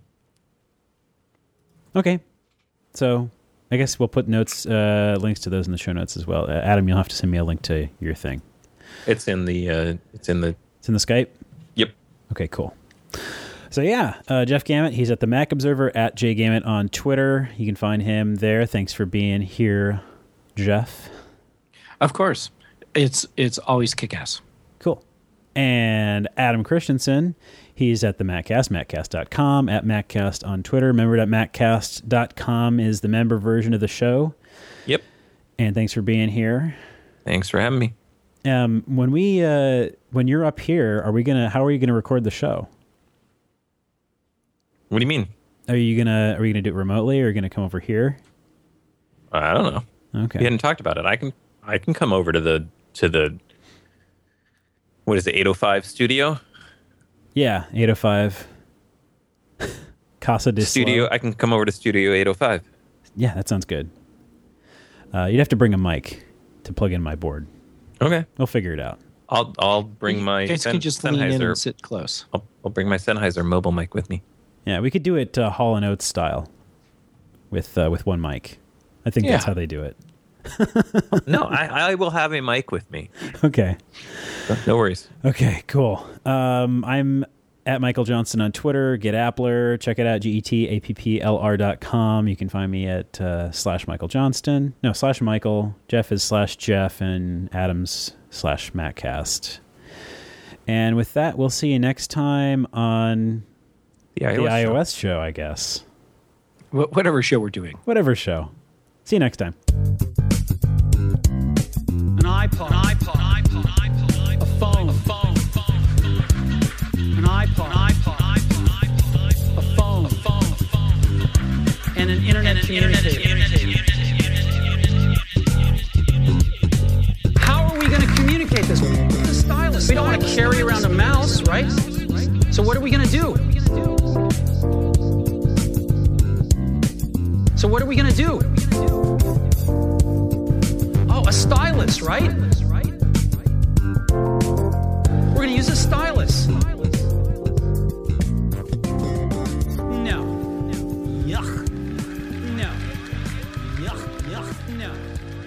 S1: Okay. So I guess we'll put notes, uh, links to those in the show notes as well. Uh, Adam, you'll have to send me a link to your thing.
S3: It's in the, uh, it's in the,
S1: It's in the Skype?
S3: yep.
S1: Okay, cool. So yeah, uh, Jeff Gamet, he's at the Mac Observer, at jgamet on Twitter. You can find him there. Thanks for being here, Jeff.
S2: Of course. It's it's always kick-ass.
S1: Cool. And Adam Christensen, he's at the Maccast, maccast dot com, at Maccast on Twitter. Remember that maccast dot com is the member version of the show.
S3: Yep.
S1: And thanks for being here.
S3: Thanks for having me.
S1: Um, when we uh, when you're up here, are we gonna? How are you gonna record the show?
S3: What do you mean?
S1: Are you gonna? Are you gonna do it remotely, or are you gonna come over here?
S3: I don't know.
S1: Okay.
S3: We hadn't talked about it. I can, I can come over to the, to the, what is it, eight oh five studio?
S1: Yeah, eight oh five Casa de
S3: Studio.
S1: Slow.
S3: I can come over to Studio eight oh five.
S1: Yeah, that sounds good. Uh, you'd have to bring a mic to plug in my board.
S3: Okay.
S1: We'll figure it out.
S3: I'll, I'll bring my
S2: You guys
S3: Sen-
S2: can just lean in
S3: Sennheiser.
S2: and sit close.
S3: I'll, I'll bring my Sennheiser mobile mic with me.
S1: Yeah, we could do it uh, Hall and Oates style, with uh, with one mic. I think that's
S2: Yeah.
S1: how they do it.
S3: No, I, I will have a mic with me.
S1: Okay.
S3: No worries.
S1: Okay, cool. Um, I'm at Michael Johnston on Twitter. Get Appler. Check it out, G E T A P P L R dot com. You can find me at uh, slash Michael Johnston. No, slash Michael. Jeff is slash Jeff, and Adams slash Maccast. And with that, we'll see you next time on
S3: The iOS,
S1: the
S3: show.
S1: iOS show, I guess.
S2: Wh- whatever show we're doing.
S1: Whatever show. See you next time.
S4: An iPod, an iPod, an iPod, an iPod, a phone, a phone, an iPod, an iPod, an iPod, a phone, a phone, a phone, and an internet communicator. How are we going to communicate this? The stylus. We don't want to carry around a mouse, right? So what are we going to do? So what are we going to do? Oh, a stylus, right? We're going to use a stylus. No. Yuck. No. Yuck, yuck, no.